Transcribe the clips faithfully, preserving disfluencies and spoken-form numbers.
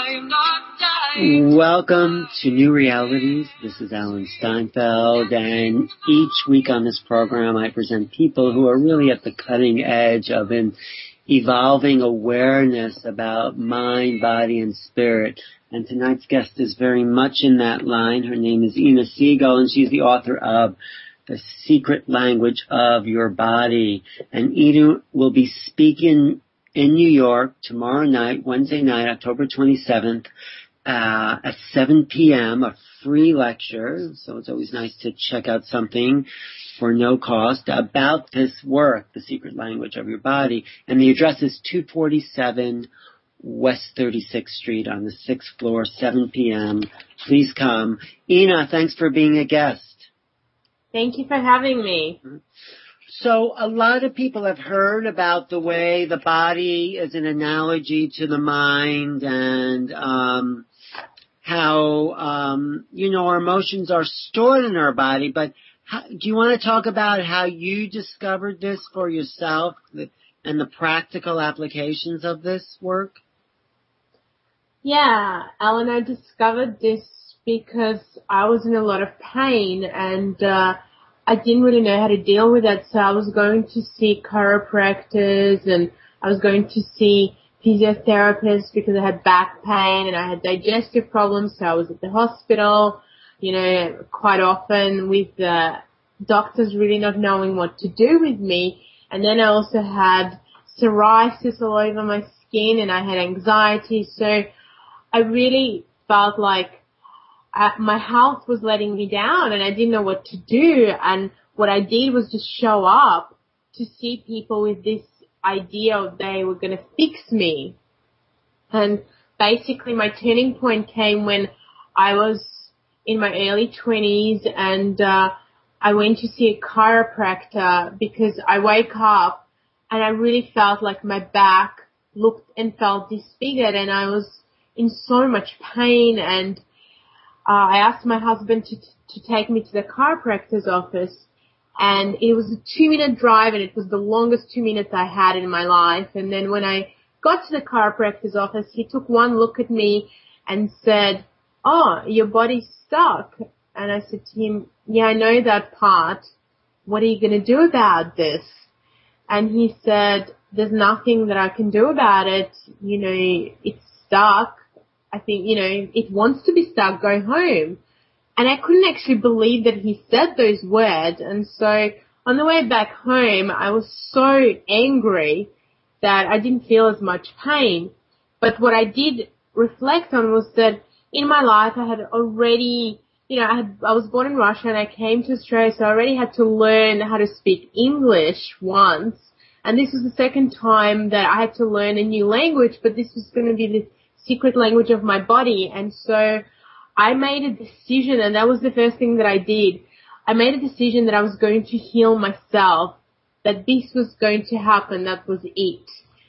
Welcome to New Realities. This is Alan Steinfeld, and each week on this program I present people who are really at the cutting edge of an evolving awareness about mind, body, and spirit. And tonight's guest is very much in that line. Her name is Ina Siegel, and she's the author of The Secret Language of Your Body. And Ina will be speaking in New York tomorrow night, Wednesday night, October twenty-seventh, uh, at seven p.m., a free lecture. So it's always nice to check out something for no cost about this work, The Secret Language of Your Body. And the address is two forty-seven West thirty-sixth Street on the sixth floor, seven p.m. Please come. Ina, thanks for being a guest. Thank you for having me. So a lot of people have heard about the way the body is an analogy to the mind, and um, how, um, you know, our emotions are stored in our body. But how, do you want to talk about how you discovered this for yourself and the practical applications of this work? Yeah, Alan, I discovered this because I was in a lot of pain, and uh, I didn't really know how to deal with it. So I was going to see chiropractors, and I was going to see physiotherapists because I had back pain and I had digestive problems. So I was at the hospital, you know, quite often with the doctors really not knowing what to do with me. And then I also had psoriasis all over my skin, and I had anxiety. So I really felt like uh, my health was letting me down, and I didn't know what to do. And what I did was just show up to see people with this idea of they were going to fix me. And basically my turning point came when I was in my early twenties, and uh, I went to see a chiropractor because I wake up and I really felt like my back looked and felt disfigured, and I was in so much pain. And uh, I asked my husband to to take me to the chiropractor's office, and it was a two-minute drive, and it was the longest two minutes I had in my life. And then when I got to the chiropractor's office, he took one look at me and said, "Oh, your body's stuck." And I said to him, "Yeah, I know that part. What are you going to do about this?" And he said, "There's nothing that I can do about it. You know, it's stuck. I think, you know, it wants to be stuck. Go home." And I couldn't actually believe that he said those words. And so on the way back home, I was so angry that I didn't feel as much pain. But what I did reflect on was that in my life I had already, you know, I had, I was born in Russia and I came to Australia, so I already had to learn how to speak English once. And this was the second time that I had to learn a new language, but this was going to be the secret language of my body. And so I made a decision, and that was the first thing that I did. I made a decision that I was going to heal myself, that this was going to happen, that was it.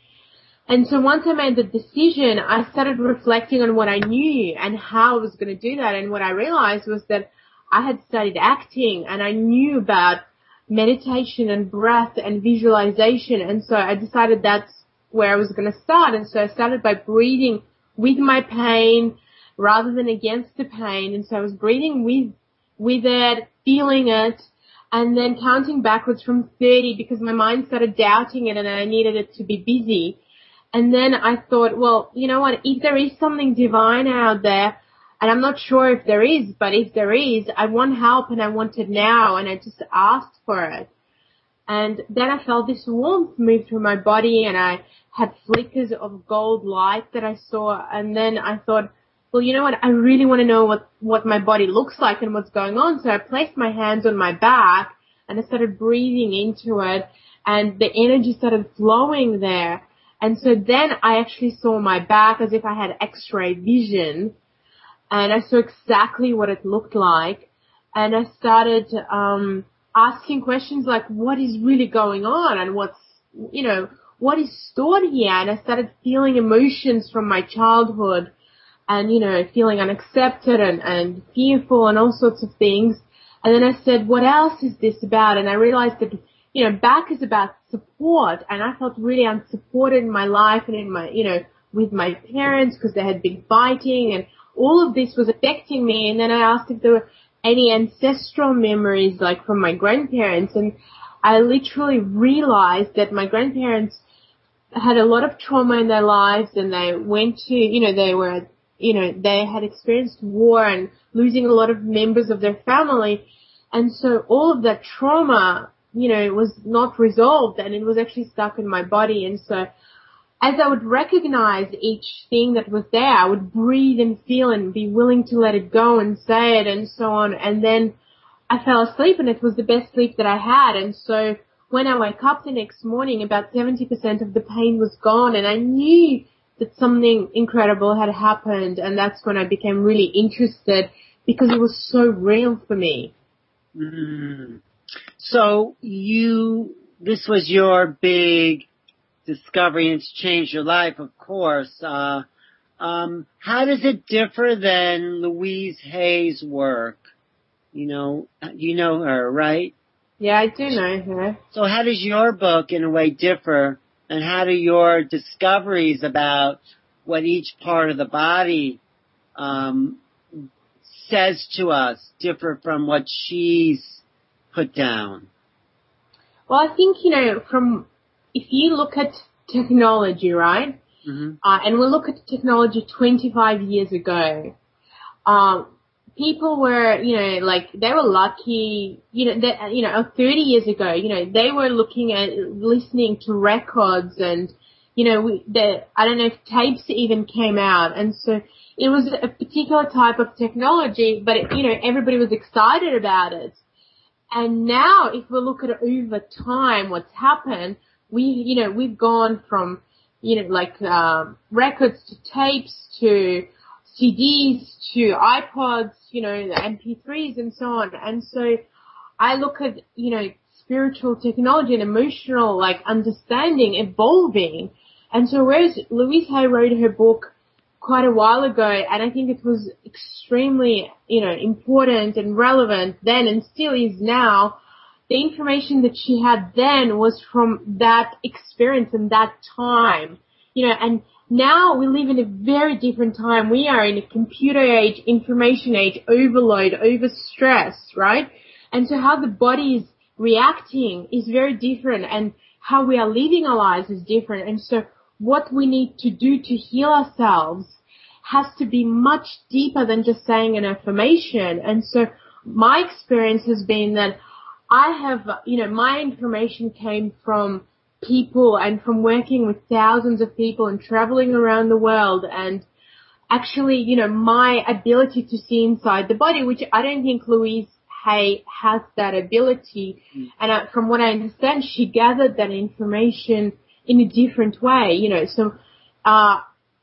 And so once I made the decision, I started reflecting on what I knew and how I was going to do that. And what I realized was that I had studied acting, and I knew about meditation and breath and visualization. And so I decided that's where I was going to start. And so I started by breathing with my pain rather than against the pain. And so I was breathing with, with it, feeling it, and then counting backwards from thirty because my mind started doubting it and I needed it to be busy. And then I thought, well, you know what, if there is something divine out there, and I'm not sure if there is, but if there is, I want help and I want it now, and I just asked for it. And then I felt this warmth move through my body, and I had flickers of gold light that I saw. And then I thought, well, you know what, I really want to know what, what my body looks like and what's going on. So I placed my hands on my back and I started breathing into it, and the energy started flowing there. And so then I actually saw my back as if I had x-ray vision, and I saw exactly what it looked like. And I started um asking questions like, what is really going on, and what's, you know, what is stored here? And I started feeling emotions from my childhood, and, you know, feeling unaccepted and, and fearful and all sorts of things. And then I said, what else is this about? And I realized that, you know, back is about support, and I felt really unsupported in my life and in my, you know, with my parents because they had been fighting, and all of this was affecting me. And then I asked if there were any ancestral memories, like from my grandparents, and I literally realized that my grandparents had a lot of trauma in their lives, and they went to, you know, they were, you know, they had experienced war and losing a lot of members of their family. And so all of that trauma, you know, was not resolved, and it was actually stuck in my body. And so as I would recognize each thing that was there, I would breathe and feel and be willing to let it go and say it and so on. And then I fell asleep, and it was the best sleep that I had. And so when I woke up the next morning, about seventy percent of the pain was gone, and I knew that something incredible had happened. And that's when I became really interested, because it was so real for me. Mm. So you, this was your big discovery, and it's changed your life, of course. Uh, um, how does it differ than Louise Hay's work? You know, you know her, right? Yeah, I do know her. So how does your book, in a way, differ, and how do your discoveries about what each part of the body um, says to us differ from what she's put down? Well, I think, you know, from, if you look at technology, right, mm-hmm. uh, and we'll look at technology twenty-five years ago, um, people were, you know, like, they were lucky, you know, that, you know, thirty years ago, you know, they were looking at, listening to records, and, you know, we, the, I don't know if tapes even came out, and so it was a particular type of technology, but, it, you know, everybody was excited about it. And now, if we look at it over time, what's happened, we, you know, we've gone from, you know, like, um, records to tapes to C Ds to iPods, you know, the M P threes and so on. And so I look at, you know, spiritual technology and emotional, like, understanding evolving. And so whereas Louise Hay wrote her book quite a while ago, and I think it was extremely, you know, important and relevant then and still is now, the information that she had then was from that experience and that time, you know, and now we live in a very different time. We are in a computer age, information age, overload, overstress, right? And so how the body is reacting is very different, and how we are living our lives is different. And so what we need to do to heal ourselves has to be much deeper than just saying an affirmation. And so my experience has been that I have, you know, my information came from people and from working with thousands of people and traveling around the world, and actually, you know, my ability to see inside the body, which I don't think Louise Hay has that ability. Mm. And I, from what I understand, she gathered that information in a different way, you know. So uh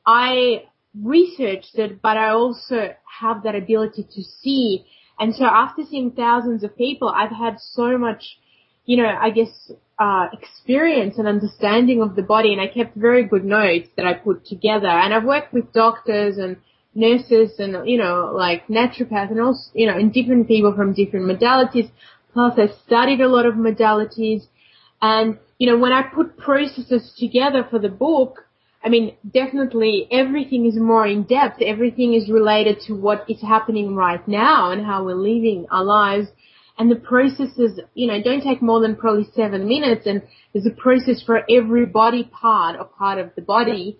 I researched it, but I also have that ability to see. And so after seeing thousands of people, I've had so much, you know, I guess, uh, experience and understanding of the body, and I kept very good notes that I put together. And I've worked with doctors and nurses and, you know, like naturopaths and also, you know, and different people from different modalities. Plus I studied a lot of modalities. And, you know, when I put processes together for the book, I mean, definitely everything is more in depth. Everything is related to what is happening right now and how we're living our lives. And the processes, you know, don't take more than probably seven minutes. And there's a process for every body part or part of the body.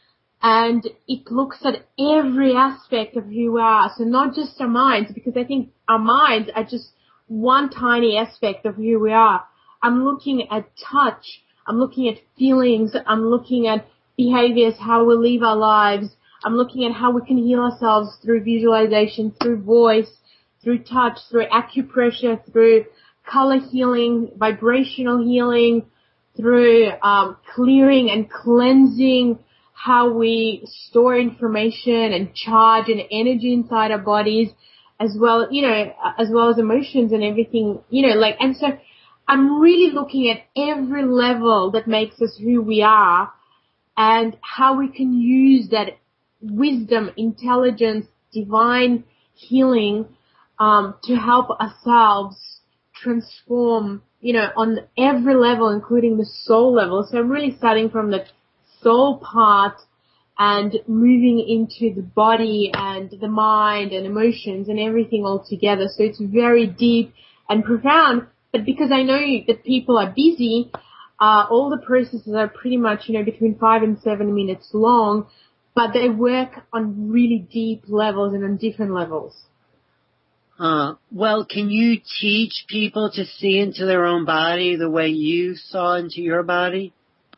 And it looks at every aspect of who we are. So not just our minds, because I think our minds are just one tiny aspect of who we are. I'm looking at touch. I'm looking at feelings. I'm looking at behaviors, how we live our lives. I'm looking at how we can heal ourselves through visualization, through voice, through touch, through acupressure, through color healing, vibrational healing, through um, clearing and cleansing how we store information and charge and energy inside our bodies, as well, you know, as well as emotions and everything, you know, like, and so I'm really looking at every level that makes us who we are, and how we can use that wisdom, intelligence, divine healing um, to help ourselves transform, you know, on every level, including the soul level. So I'm really starting from the soul part and moving into the body and the mind and emotions and everything all together. So it's very deep and profound. But because I know that people are busy, uh, all the processes are pretty much, you know, between five and seven minutes long, but they work on really deep levels and on different levels. Uh, well, can you teach people to see into their own body the way you saw into your body?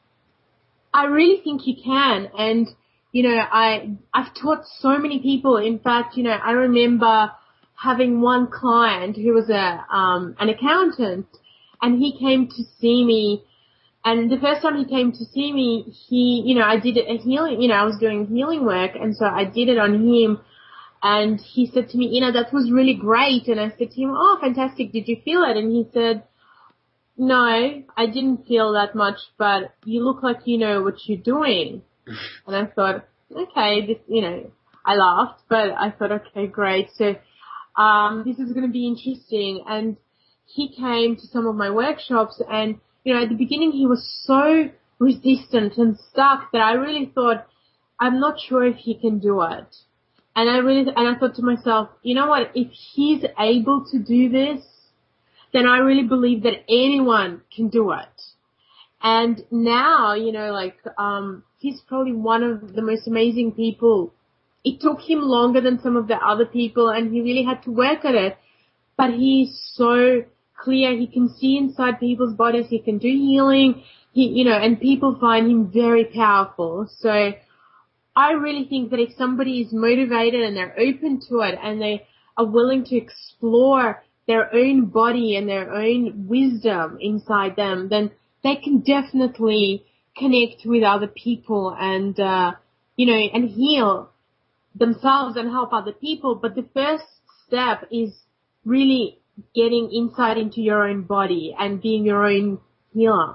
I really think you can. And, you know, I, I've taught so many people. In fact, you know, I remember having one client who was a, um, an accountant, and he came to see me. And the first time he came to see me, he, you know, I did a healing, you know, I was doing healing work, and so I did it on him. And he said to me, you know, that was really great. And I said to him, oh, fantastic. Did you feel it? And he said, no, I didn't feel that much, but you look like you know what you're doing. And I thought, okay, this, you know, I laughed, but I thought, okay, great. So, um, this is going to be interesting. And he came to some of my workshops, and, you know, at the beginning he was so resistant and stuck that I really thought, I'm not sure if he can do it. And I really, and I thought to myself, you know what, if he's able to do this, then I really believe that anyone can do it. And now, you know, like, um, he's probably one of the most amazing people. It took him longer than some of the other people, and he really had to work at it. But he's so clear. He can see inside people's bodies. He can do healing. He, you know, and people find him very powerful. So I really think that if somebody is motivated and they're open to it and they are willing to explore their own body and their own wisdom inside them, then they can definitely connect with other people and, uh, you know, and heal themselves and help other people. But the first step is really getting insight into your own body and being your own healer.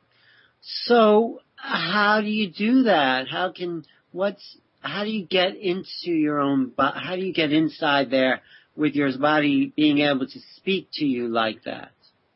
So how do you do that? How can, what's, how do you get into your own, how do you get inside there with your body being able to speak to you like that?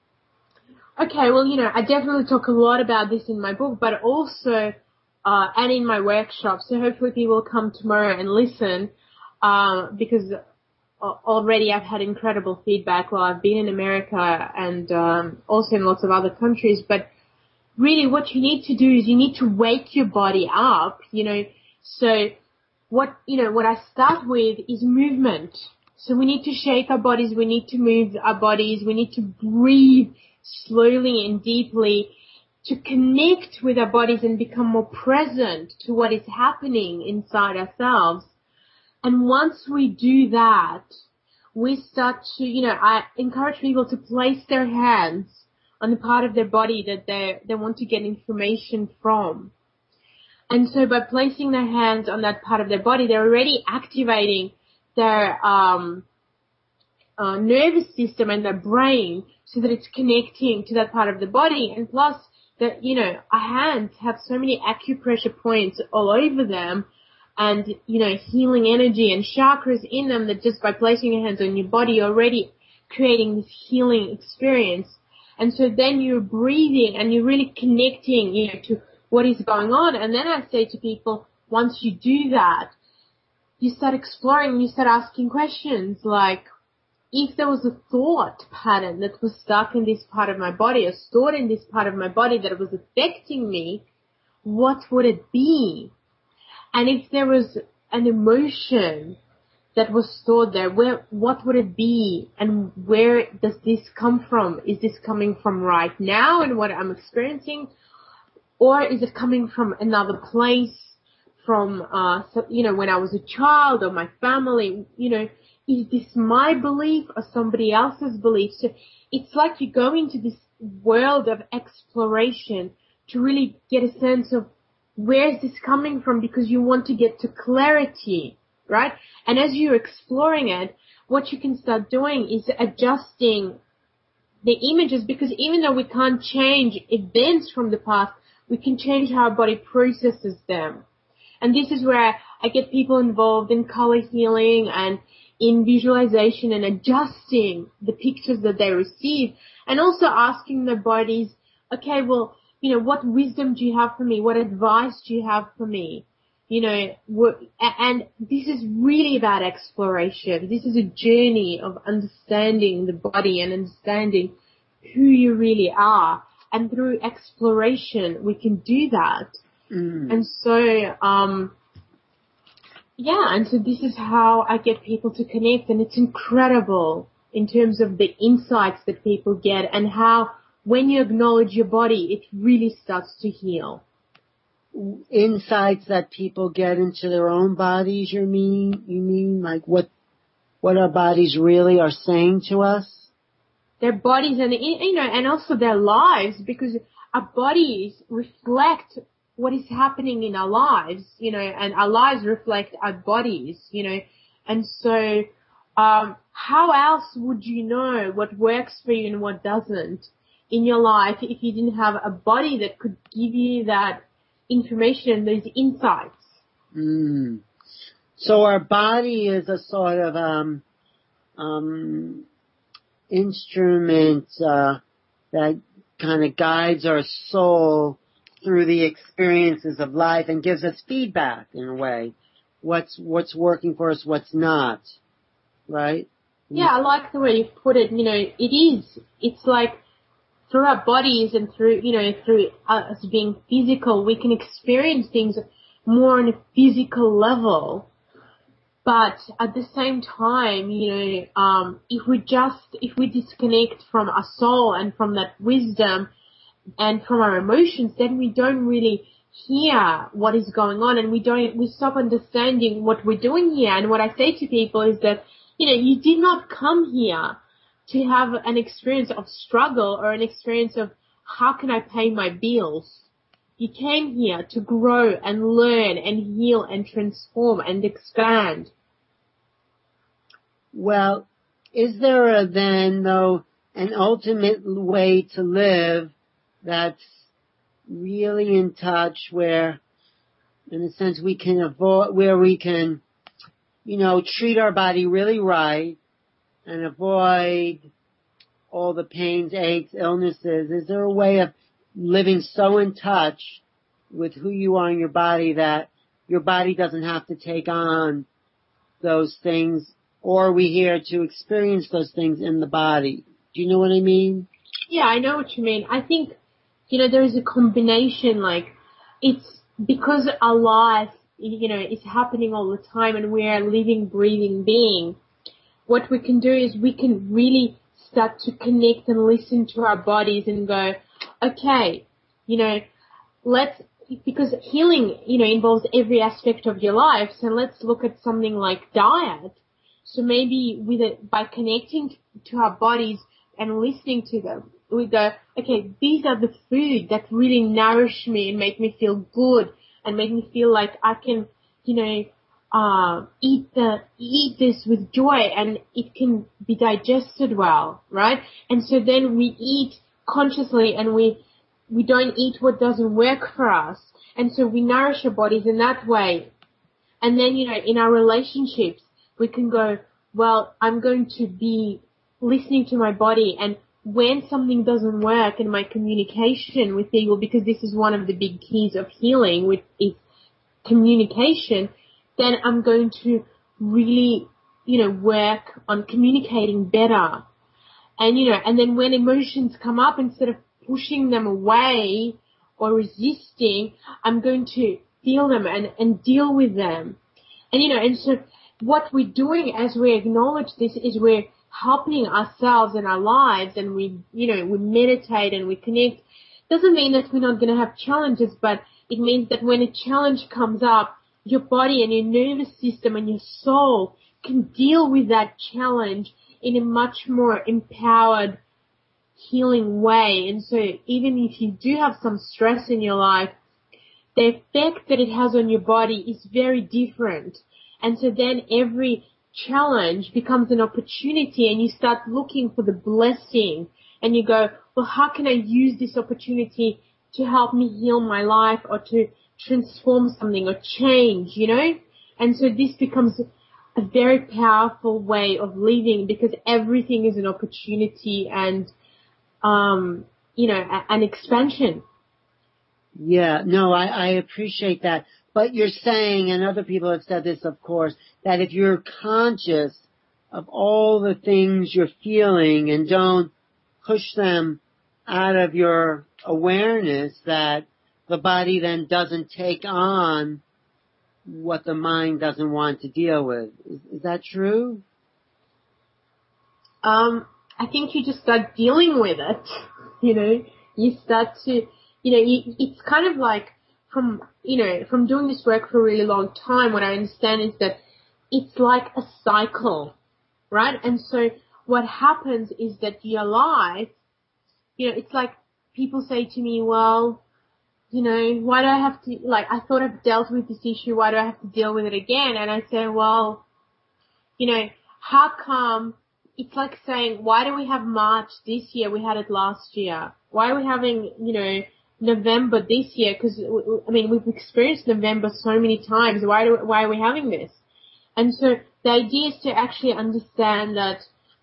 Okay, well, you know, I definitely talk a lot about this in my book, but also, uh, and in my workshop. So hopefully people will come tomorrow and listen, uh, because already I've had incredible feedback while I've been in America and, um, also in lots of other countries. But really what you need to do is you need to wake your body up, you know. So what, you know, what I start with is movement. So we need to shake our bodies. We need to move our bodies. We need to breathe slowly and deeply to connect with our bodies and become more present to what is happening inside ourselves. And once we do that, we start to, you know, I encourage people to place their hands on the part of their body that they they want to get information from. And so by placing their hands on that part of their body, they're already activating their um, uh, nervous system and their brain so that it's connecting to that part of the body. And plus, that, you know, our hands have so many acupressure points all over them and, you know, healing energy and chakras in them that just by placing your hands on your body, you're already creating this healing experience. And so then you're breathing and you're really connecting, you know, to what is going on. And then I say to people, once you do that, you start exploring, you start asking questions like, if there was a thought pattern that was stuck in this part of my body or stored in this part of my body that was affecting me, what would it be? And if there was an emotion that was stored there, where, what would it be? And where does this come from? Is this coming from right now and what I'm experiencing? Or is it coming from another place, from, uh, so, you know, when I was a child or my family? You know, is this my belief or somebody else's belief? So it's like you go into this world of exploration to really get a sense of where is this coming from, because you want to get to clarity, right? And as you're exploring it, what you can start doing is adjusting the images, because even though we can't change events from the past, we can change how our body processes them. And this is where I get people involved in color healing and in visualization and adjusting the pictures that they receive, and also asking their bodies, okay, well, you know, what wisdom do you have for me? What advice do you have for me? You know, we're, and this is really about exploration. This is a journey of understanding the body and understanding who you really are. And through exploration, we can do that. Mm. And so, um, yeah, and so this is how I get people to connect, and it's incredible in terms of the insights that people get and how when you acknowledge your body, it really starts to heal. Insights that people get into their own bodies, you mean? You mean like what what our bodies really are saying to us? Their bodies and, you know, and also their lives, because our bodies reflect what is happening in our lives, you know, and our lives reflect our bodies, you know. And so, um, how else would you know what works for you and what doesn't in your life if you didn't have a body that could give you that information, those insights? Mm. So our body is a sort of um, um, instrument uh, that kind of guides our soul through the experiences of life and gives us feedback in a way. What's what's working for us, what's not, right? Yeah, I like the way you put it. You know, it is. It's like through our bodies and through, you know, through us being physical, we can experience things more on a physical level. But at the same time, you know, um, if we just, if we disconnect from our soul and from that wisdom and from our emotions, then we don't really hear what is going on, and we don't, we stop understanding what we're doing here. And what I say to people is that, you know, you did not come here to have an experience of struggle or an experience of how can I pay my bills. You came here to grow and learn and heal and transform and expand. Well, is there a, then, though, an ultimate way to live that's really in touch where, in a sense, we can avoid, where we can, you know, treat our body really right and avoid all the pains, aches, illnesses? Is there a way of living so in touch with who you are in your body that your body doesn't have to take on those things, or are we here to experience those things in the body? Do you know what I mean? Yeah, I know what you mean. I think, you know, there is a combination, like, it's because our life, you know, is happening all the time and we're a living, breathing being. What we can do is we can really start to connect and listen to our bodies and go, okay, you know, let's, because healing, you know, involves every aspect of your life. So let's look at something like diet. So maybe with it, by connecting to our bodies and listening to them, we go, okay, these are the food that really nourish me and make me feel good and make me feel like I can, you know, uh, eat the, eat this with joy and it can be digested well, right? And so then we eat consciously and we, we don't eat what doesn't work for us. And so we nourish our bodies in that way. And then, you know, in our relationships, we can go, well, I'm going to be listening to my body, and when something doesn't work in my communication with people, because this is one of the big keys of healing, with is communication, then I'm going to really, you know, work on communicating better. And, you know, and then when emotions come up, instead of pushing them away or resisting, I'm going to feel them and, and deal with them. And, you know, and so what we're doing as we acknowledge this is we're helping ourselves and our lives, and we, you know, we meditate and we connect. Doesn't mean that we're not going to have challenges, but it means that when a challenge comes up, your body and your nervous system and your soul can deal with that challenge in a much more empowered, healing way. And so even if you do have some stress in your life, the effect that it has on your body is very different. And so then every challenge becomes an opportunity, and you start looking for the blessing, and you go, well, how can I use this opportunity to help me heal my life or to transform something or change, you know? And so this becomes a very powerful way of living, because everything is an opportunity and, um, you know, an expansion. Yeah, no, I, I appreciate that. but you're saying, and other people have said this, of course, that if you're conscious of all the things you're feeling and don't push them out of your awareness, that the body then doesn't take on what the mind doesn't want to deal with. Is, is that true? Um, I think you just start dealing with it. You know, you start to, you know, you, it's kind of like from, you know, from doing this work for a really long time, what I understand is that it's like a cycle, right? And so what happens is that your life, you know, it's like people say to me, well, you know, why do I have to, like, I thought I've dealt with this issue, why do I have to deal with it again? And I say, well, you know, how come, it's like saying, why do we have March this year? We had it last year. Why are we having, you know, November this year? Because, I mean, we've experienced November so many times. Why do, why are we having this? And so the idea is to actually understand that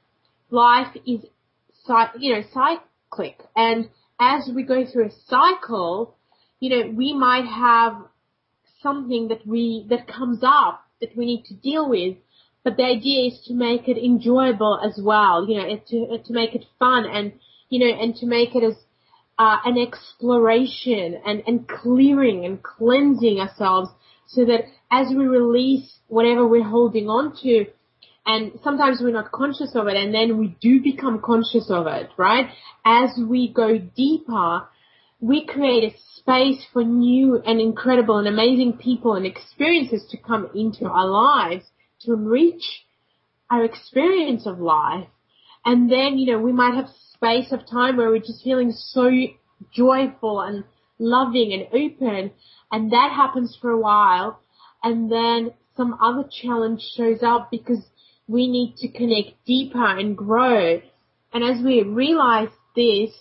life is, you know, cyclic. And as we go through a cycle, you know, we might have something that we, that comes up that we need to deal with. But the idea is to make it enjoyable as well, you know, and to, to make it fun and, you know, and to make it as, uh, an exploration and, and clearing and cleansing ourselves so that as we release whatever we're holding on to, and sometimes we're not conscious of it and then we do become conscious of it, right? As we go deeper, we create a space for new and incredible and amazing people and experiences to come into our lives to enrich our experience of life. And then, you know, we might have space of time where we're just feeling so joyful and loving and open, and that happens for a while, and then some other challenge shows up because we need to connect deeper and grow. And as we realize this,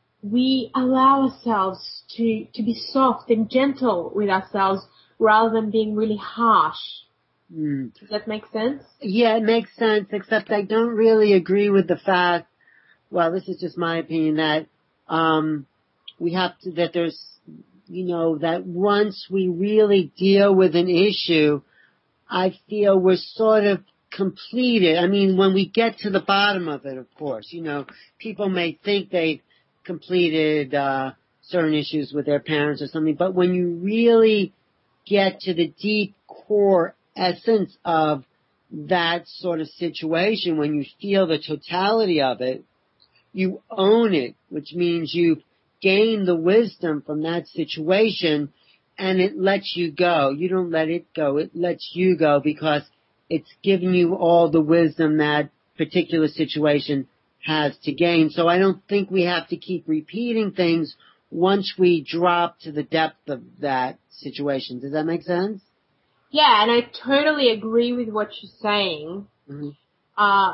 we allow ourselves to, to be soft and gentle with ourselves rather than being really harsh. Mm. Does that make sense? Yeah, it makes sense, except I don't really agree with the fact, well, this is just my opinion, that um we have to, that there's, you know, that once we really deal with an issue, I feel we're sort of completed. I mean, when we get to the bottom of it, of course, you know, people may think they've completed uh certain issues with their parents or something, but when you really get to the deep core essence of that sort of situation, when you feel the totality of it, you own it, which means you gain the wisdom from that situation and it lets you go. You don't let it go, it lets you go because it's giving you all the wisdom that particular situation has to gain. So I don't think we have to keep repeating things once we drop to the depth of that situation. Does that make sense? Yeah, and I totally agree with what you're saying. Mm-hmm. Uh,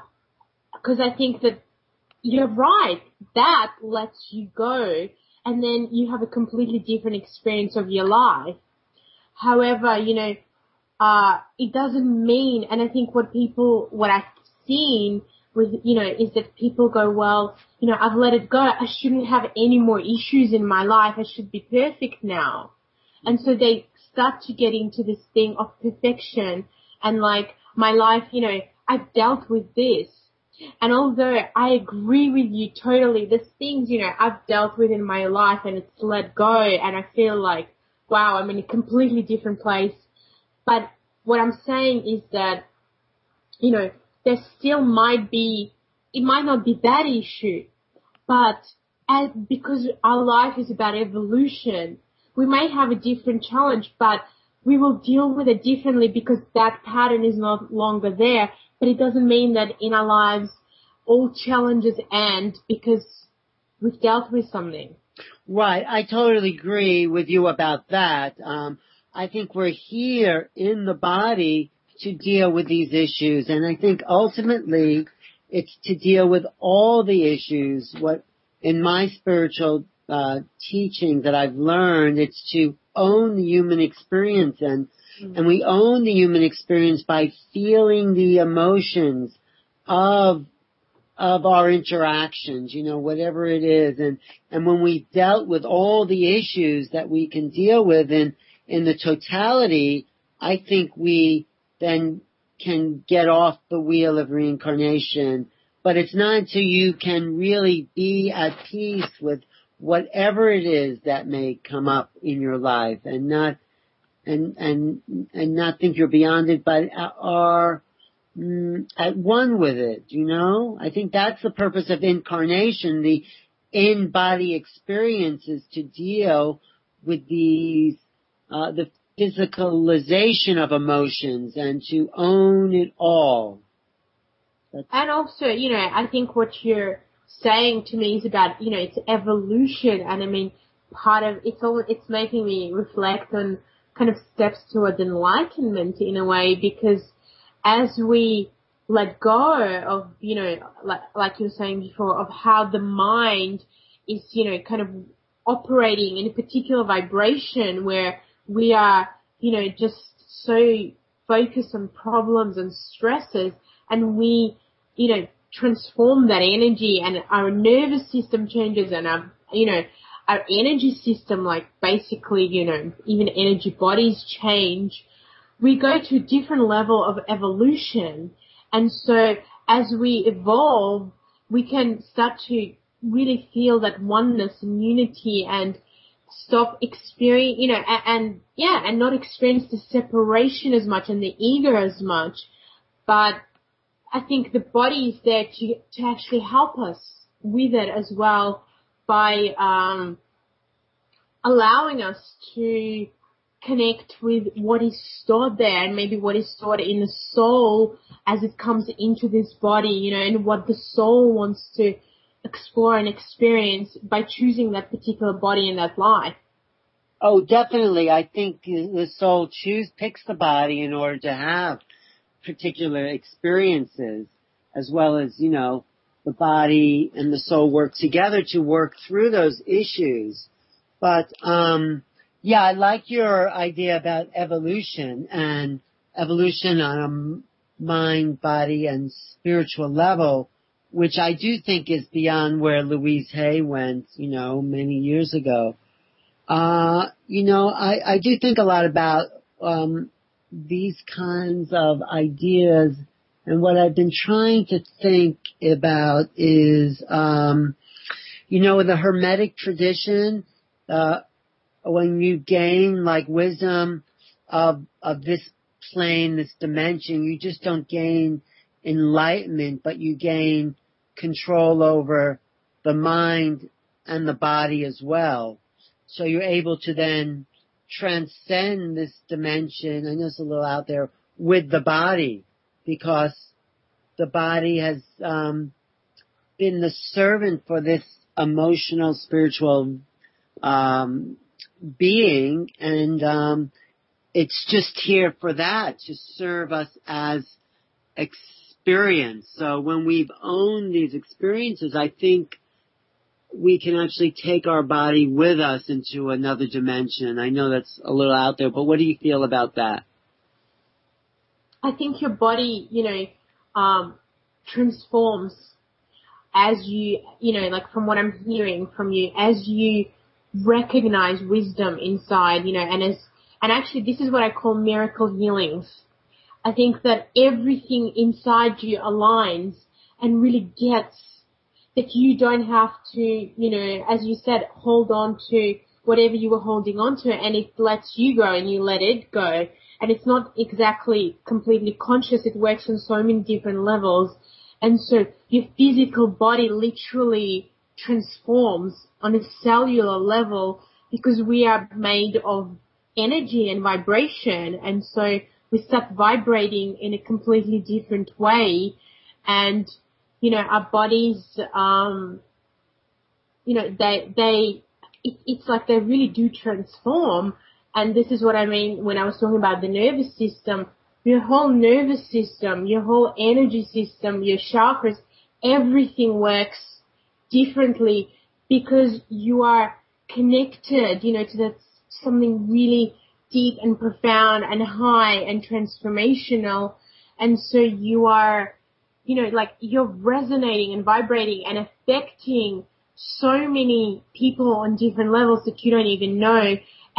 because I think that you're right. That lets you go, and then you have a completely different experience of your life. However, you know, uh, it doesn't mean, and I think what people, what I've seen with, you know, is that people go, well, you know, I've let it go. I shouldn't have any more issues in my life. I should be perfect now. And so they start to get into this thing of perfection and like my life, you know, I've dealt with this. And although I agree with you totally, there's things, you know, I've dealt with in my life and it's let go and I feel like, wow, I'm in a completely different place. But what I'm saying is that, you know, there still might be, it might not be that issue, but as, because our life is about evolution, we may have a different challenge, but we will deal with it differently because that pattern is no longer there. But it doesn't mean that in our lives all challenges end because we've dealt with something. Right. I totally agree with you about that. Um, I think we're here in the body to deal with these issues. And I think ultimately it's to deal with all the issues. What in my spiritual uh, teaching that I've learned, it's to own the human experience, and mm-hmm. and we own the human experience by feeling the emotions of of our interactions, you know, whatever it is. And and when we dealt with all the issues that we can deal with in in the totality, I think we then can get off the wheel of reincarnation. But it's not until you can really be at peace with whatever it is that may come up in your life, and not and and and not think you're beyond it, but are mm, at one with it. You know, I think that's the purpose of incarnation. The in-body experience is to deal with these uh, the physicalization of emotions and to own it all. That's and also, you know, I think what you're saying to me is about, you know, it's evolution, and I mean, part of it's all it's making me reflect on kind of steps towards enlightenment in a way, because as we let go of, you know, like, like you were saying before, of how the mind is, you know, kind of operating in a particular vibration where we are, you know, just so focused on problems and stresses, and we, you know, transform that energy, and our nervous system changes, and our, you know, our energy system, like basically, you know, even energy bodies change. We go to a different level of evolution. And so as we evolve, we can start to really feel that oneness and unity, and stop experience, you know, and, and yeah, and not experience the separation as much and the ego as much. But I think the body is there to, to actually help us with it as well, by um, allowing us to connect with what is stored there, and maybe what is stored in the soul as it comes into this body, you know, and what the soul wants to explore and experience by choosing that particular body in that life. Oh, definitely. I think the soul choose picks the body in order to have particular experiences, as well as, you know, the body and the soul work together to work through those issues. But, um, yeah, I like your idea about evolution, and evolution on a mind, body, and spiritual level, which I do think is beyond where Louise Hay went, you know, many years ago. Uh, you know, I, I do think a lot about, um, these kinds of ideas, and what I've been trying to think about is, um, you know, in the Hermetic tradition, uh, when you gain like wisdom of, of this plane, this dimension, you just don't gain enlightenment, but you gain control over the mind and the body as well. So you're able to then transcend this dimension, I know it's a little out there, with the body, because the body has um, been the servant for this emotional, spiritual um, being, and um, it's just here for that, to serve us as experience. So when we've owned these experiences, I think we can actually take our body with us into another dimension. I know that's a little out there, but what do you feel about that? I think your body, you know, um, transforms as you, you know, like from what I'm hearing from you, as you recognize wisdom inside, you know, and as, and actually this is what I call miracle healings. I think that everything inside you aligns and really gets that you don't have to, you know, as you said, hold on to whatever you were holding on to, and it lets you go and you let it go. And it's not exactly completely conscious. It works on so many different levels. And so your physical body literally transforms on a cellular level, because we are made of energy and vibration. And so we start vibrating in a completely different way. And you know, our bodies, um, you know, they, they, it, it's like they really do transform. And this is what I mean when I was talking about the nervous system. Your whole nervous system, your whole energy system, your chakras, everything works differently, because you are connected, you know, to that something really deep and profound and high and transformational. And so you are, you know, like you're resonating and vibrating and affecting so many people on different levels that you don't even know. And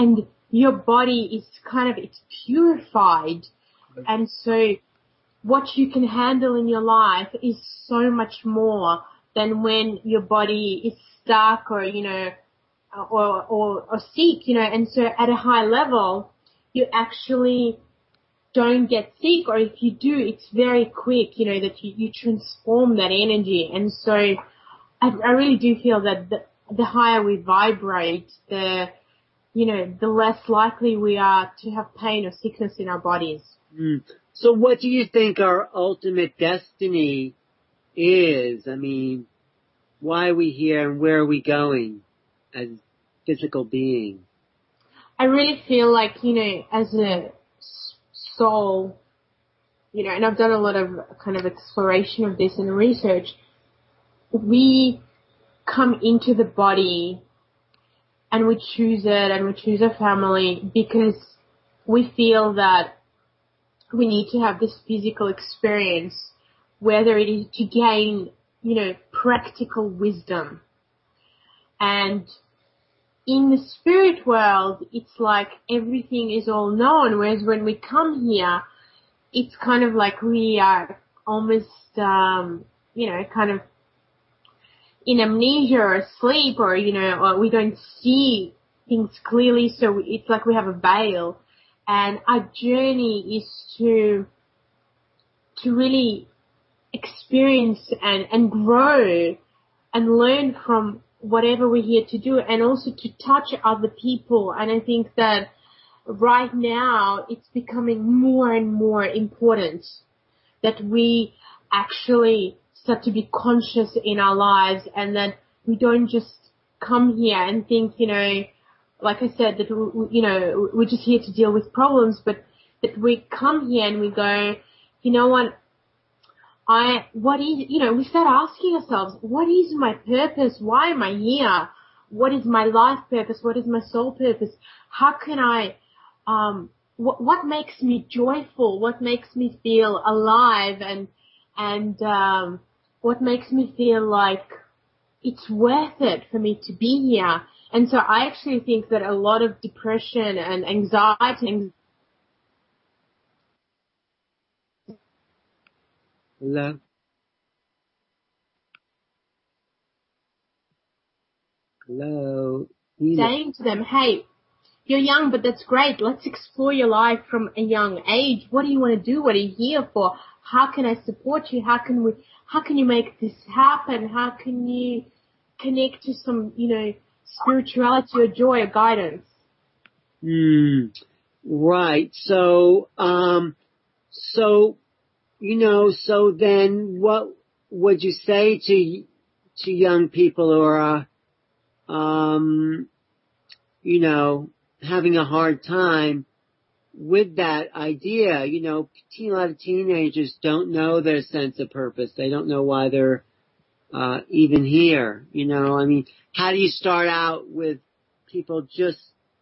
your body is kind of, it's purified. And so what you can handle in your life is so much more than when your body is stuck or, you know, or, or, or sick, you know. And so at a high level, you actually don't get sick, or if you do, it's very quick, you know, that you, you transform that energy. And so I, I really do feel that the, the higher we vibrate, the, you know, the less likely we are to have pain or sickness in our bodies. Mm. So what do you think our ultimate destiny is? I mean, why are we here and where are we going as physical beings? I really feel like, you know, as a soul, you know, and I've done a lot of kind of exploration of this and research, we come into the body and we choose it and we choose a family because we feel that we need to have this physical experience, whether it is to gain, you know, practical wisdom. And in the spirit world, it's like everything is all known, whereas when we come here, it's kind of like we are almost, um, you know, kind of in amnesia or asleep, or, you know, or we don't see things clearly, so it's like we have a veil. And our journey is to to really experience and, and grow and learn from whatever we're here to do, and also to touch other people. And I think that right now it's becoming more and more important that we actually start to be conscious in our lives, and that we don't just come here and think, you know, like I said, that, you know, we're just here to deal with problems, but that we come here and we go, you know what, I, what is, you know, we start asking ourselves, what is my purpose? Why am I here? What is my life purpose? What is my soul purpose? How can I, um, what, what makes me joyful? What makes me feel alive? And, and, um, what makes me feel like it's worth it for me to be here? And so I actually think that a lot of depression and anxiety. Hello? Hello? Saying to them, hey, you're young, but that's great. Let's explore your life from a young age. What do you want to do? What are you here for? How can I support you? How can we, how can you make this happen? How can you connect to some, you know, spirituality or joy or guidance? Hmm. Right. So, um, so, you know, so then what would you say to, to young people who are, um, you know, having a hard time with that idea? You know, a lot of teenagers don't know their sense of purpose. They don't know why they're, uh, even here. You know, I mean, how do you start out with people just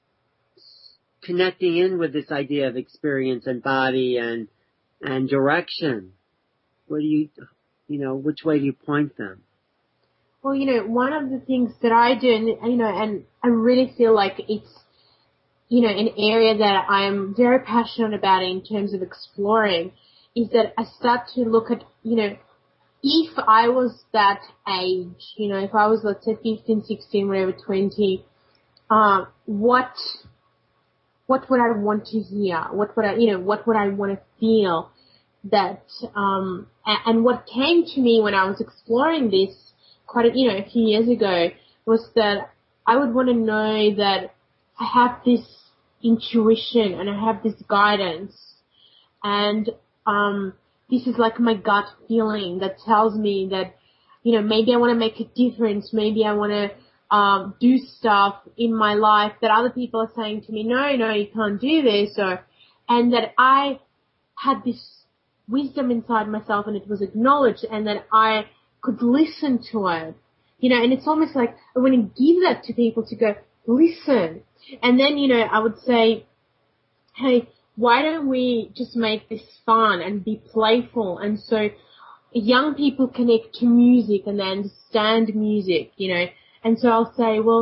connecting in with this idea of experience and body and, and direction? What do you, you know, which way do you point them? Well, you know, one of the things that I do, and, you know, and I really feel like it's, you know, an area that I'm very passionate about in terms of exploring, is that I start to look at, you know, if I was that age, you know, if I was, let's say, fifteen, sixteen, whatever, twenty, uh, what, what would I want to hear? What would I, you know, what would I want to feel? That, um, and what came to me when I was exploring this quite a, you know, a few years ago was that I would want to know that I have this intuition and I have this guidance, and, um, this is like my gut feeling that tells me that, you know, maybe I want to make a difference. Maybe I want to, um, do stuff in my life that other people are saying to me, no, no, you can't do this, or, and that I had this wisdom inside myself and it was acknowledged, and that I could listen to it, you know, and it's almost like I want to give that to people to go, listen. And then, you know, I would say, hey, why don't we just make this fun and be playful? And so young people connect to music and they understand music, you know, and so I'll say, well,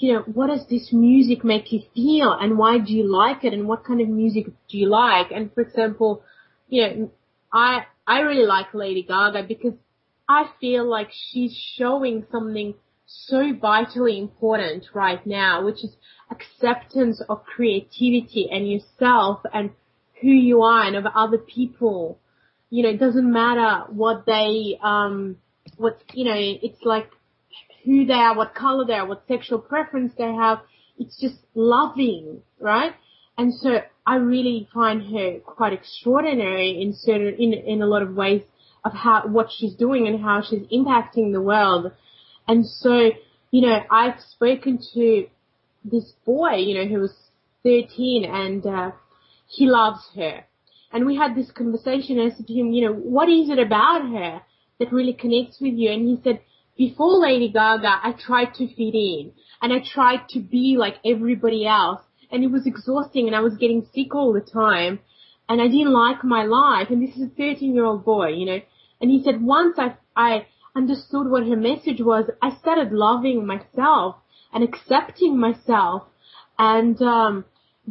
you know, what does this music make you feel and why do you like it and what kind of music do you like? And for example, you know, I, I really like Lady Gaga because I feel like she's showing something so vitally important right now, which is acceptance of creativity and yourself and who you are and of other people. You know, it doesn't matter what they, um, what, you know, it's like who they are, what color they are, what sexual preference they have. It's just loving, right? And so I really find her quite extraordinary in certain, in, in a lot of ways of how, what she's doing and how she's impacting the world. And so, you know, I've spoken to this boy, you know, who was thirteen and, uh, he loves her. And we had this conversation and I said to him, you know, what is it about her that really connects with you? And he said, before Lady Gaga, I tried to fit in and I tried to be like everybody else and it was exhausting and I was getting sick all the time and I didn't like my life. And this is a thirteen year old boy, you know, and he said once I, I understood what her message was, I started loving myself and accepting myself and, um,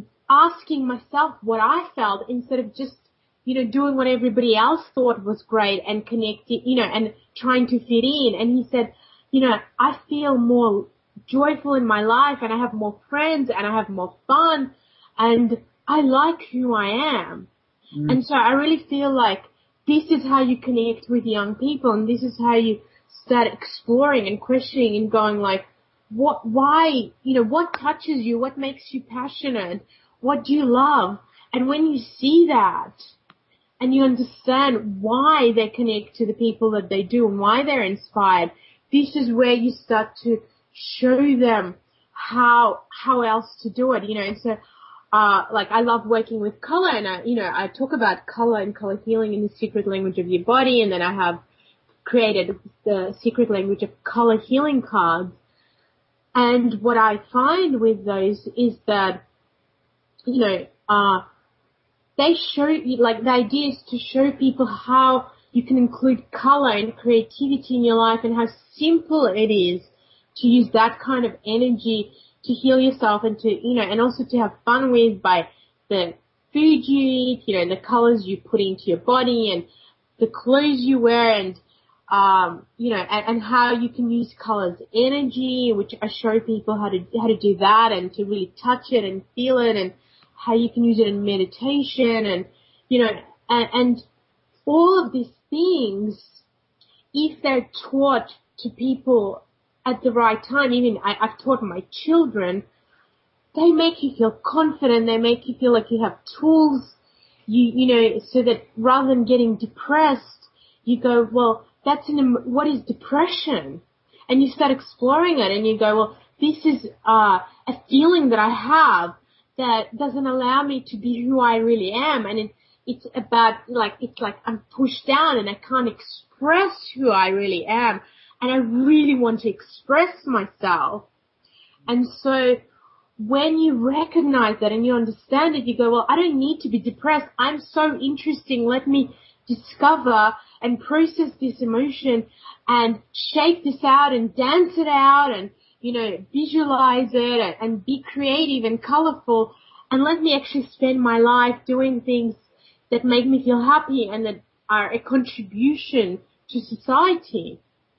asking myself what I felt instead of just, you know, doing what everybody else thought was great and connecting, you know, and trying to fit in. And he said, you know, I feel more joyful in my life and I have more friends and I have more fun and I like who I am. Mm. And so I really feel like this is how you connect with young people and this is how you start exploring and questioning and going like, what, why, you know, what touches you? What makes you passionate? What do you love? And when you see that and you understand why they connect to the people that they do and why they're inspired, this is where you start to show them how, how else to do it, you know. And so, uh, like I love working with color and I, you know, I talk about color and color healing in the secret language of your body. And then I have created the secret language of color healing cards. And what I find with those is that, you know, uh, they show you, like the idea is to show people how you can include color and creativity in your life and how simple it is to use that kind of energy to heal yourself and to, you know, and also to have fun with by the food you eat, you know, and the colors you put into your body and the clothes you wear and, um, you know, and, and how you can use color as energy, which I show people how to, how to do that and to really touch it and feel it and how you can use it in meditation and, you know, and, and all of these things, if they're taught to people at the right time, even I, I've taught my children, they make you feel confident, they make you feel like you have tools, you, you know, so that rather than getting depressed, you go, well, that's an, what is depression? And you start exploring it and you go, well, this is, uh, a feeling that I have that doesn't allow me to be who I really am. And it, it's about like, it's like I'm pushed down and I can't express who I really am. And I really want to express myself. And so when you recognize that and you understand it, you go, well, I don't need to be depressed. I'm so interesting. Let me discover and process this emotion and shake this out and dance it out and, you know, visualize it and, and be creative and colorful. And let me actually spend my life doing things that make me feel happy and that are a contribution to society.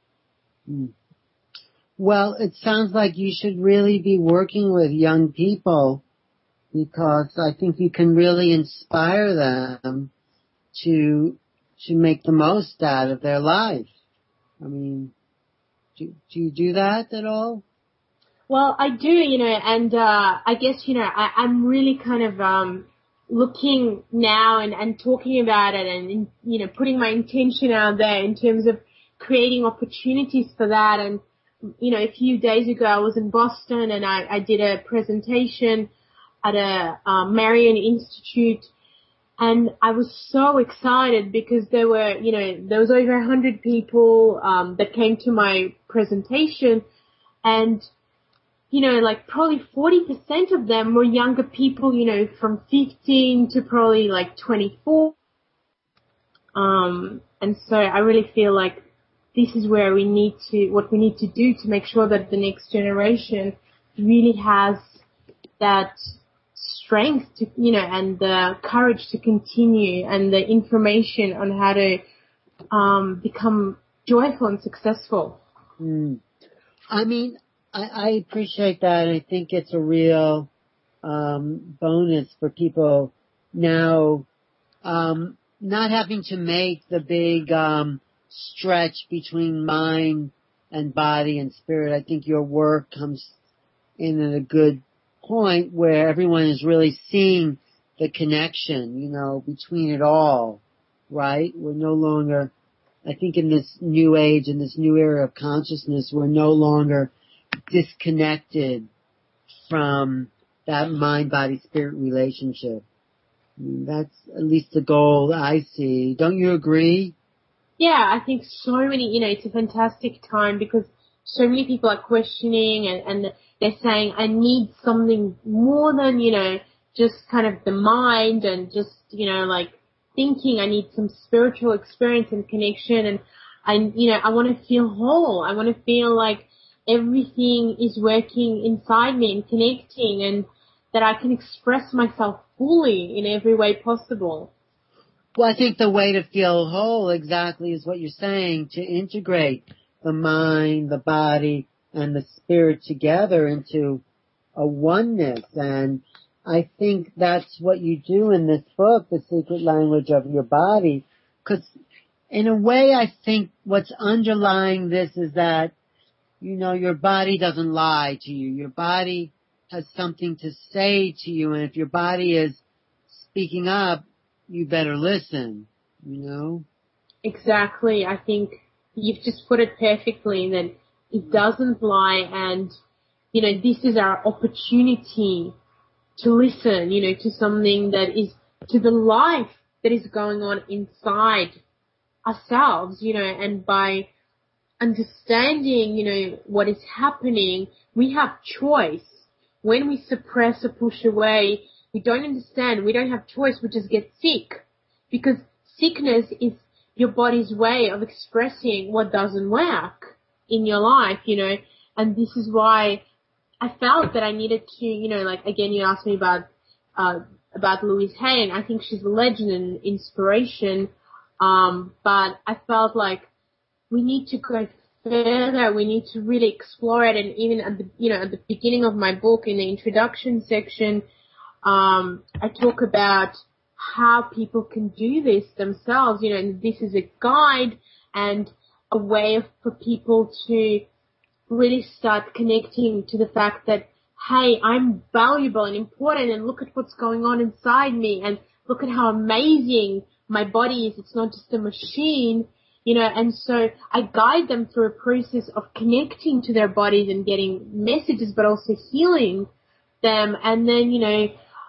Well, it sounds like you should really be working with young people because I think you can really inspire them to to make the most out of their life. I mean, do, do you do that at all? Well, I do, you know, and uh I guess, you know, I, I'm really kind of um looking now and, and talking about it and, you know, putting my intention out there in terms of creating opportunities for that. And, you know, a few days ago I was in Boston and I, I did a presentation at a um, Marion Institute. And I was so excited because there were, you know, there was over a hundred people um, that came to my presentation, and you know, like probably forty percent of them were younger people, you know, from fifteen to probably like twenty-four. Um, and so I really feel like this is where we need to, what we need to do to make sure that the next generation really has that strength to, you know, and the courage to continue, and the information on how to um, become joyful and successful. Mm. I mean, I, I appreciate that. I think it's a real um, bonus for people now, um, not having to make the big um, stretch between mind and body and spirit. I think your work comes in at a good point where everyone is really seeing the connection, you know, between it all, right? We're no longer, I think in this new age, in this new era of consciousness, we're no longer disconnected from that mind-body-spirit relationship. I mean, that's at least the goal I see. Don't you agree? Yeah, I think so many, you know, it's a fantastic time because so many people are questioning and, and they're saying, I need something more than, you know, just kind of the mind and just, you know, like thinking. I need some spiritual experience and connection, and I, you know, I want to feel whole. I want to feel like everything is working inside me and connecting, and that I can express myself fully in every way possible. Well, I think the way to feel whole exactly is what you're saying, to integrate the mind, the body, and the spirit together into a oneness. And I think that's what you do in this book, The Secret Language of Your Body. Because in a way, I think what's underlying this is that, you know, your body doesn't lie to you. Your body has something to say to you. And if your body is speaking up, you better listen, you know? Exactly. I think you've just put it perfectly, that it doesn't lie, and, you know, this is our opportunity to listen, you know, to something that is, to the life that is going on inside ourselves, you know, and by understanding, you know, what is happening, we have choice. When we suppress or push away, we don't understand, we don't have choice, we just get sick. Because sickness is your body's way of expressing what doesn't work in your life, you know. And this is why I felt that I needed to, you know, like, again, you asked me about, uh, about Louise Hay, and I think she's a legend and inspiration. Um, but I felt like we need to go further. We need to really explore it. And even at the, you know, at the beginning of my book, in the introduction section, um, I talk about how people can do this themselves, you know, and this is a guide and a way of, for people to really start connecting to the fact that, hey, I'm valuable and important, and look at what's going on inside me, and look at how amazing my body is. It's not just a machine, you know. And so I guide them through a process of connecting to their bodies and getting messages, but also healing them. And then, you know,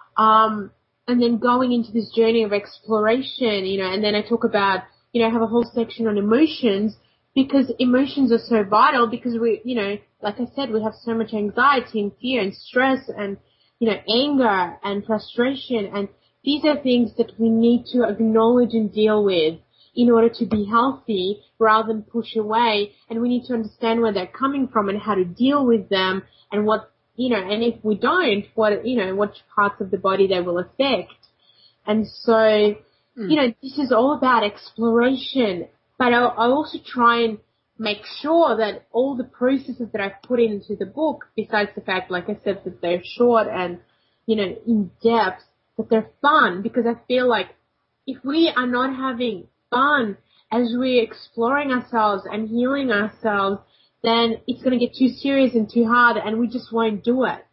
um, and then going into this journey of exploration, you know, and then I talk about, you know, I have a whole section on emotions, because emotions are so vital, because we, you know, like I said, we have so much anxiety and fear and stress and, you know, anger and frustration. And these are things that we need to acknowledge and deal with in order to be healthy, rather than push away. And we need to understand where they're coming from and how to deal with them, and what, you know, and if we don't, what, you know, what parts of the body they will affect. And so, mm. you know, this is all about exploration. But I, I also try and make sure that all the processes that I've put into the book, besides the fact, like I said, that they're short and, you know, in depth, that they're fun, because I feel like if we are not having fun as we're exploring ourselves and healing ourselves, then it's going to get too serious and too hard, and we just won't do it.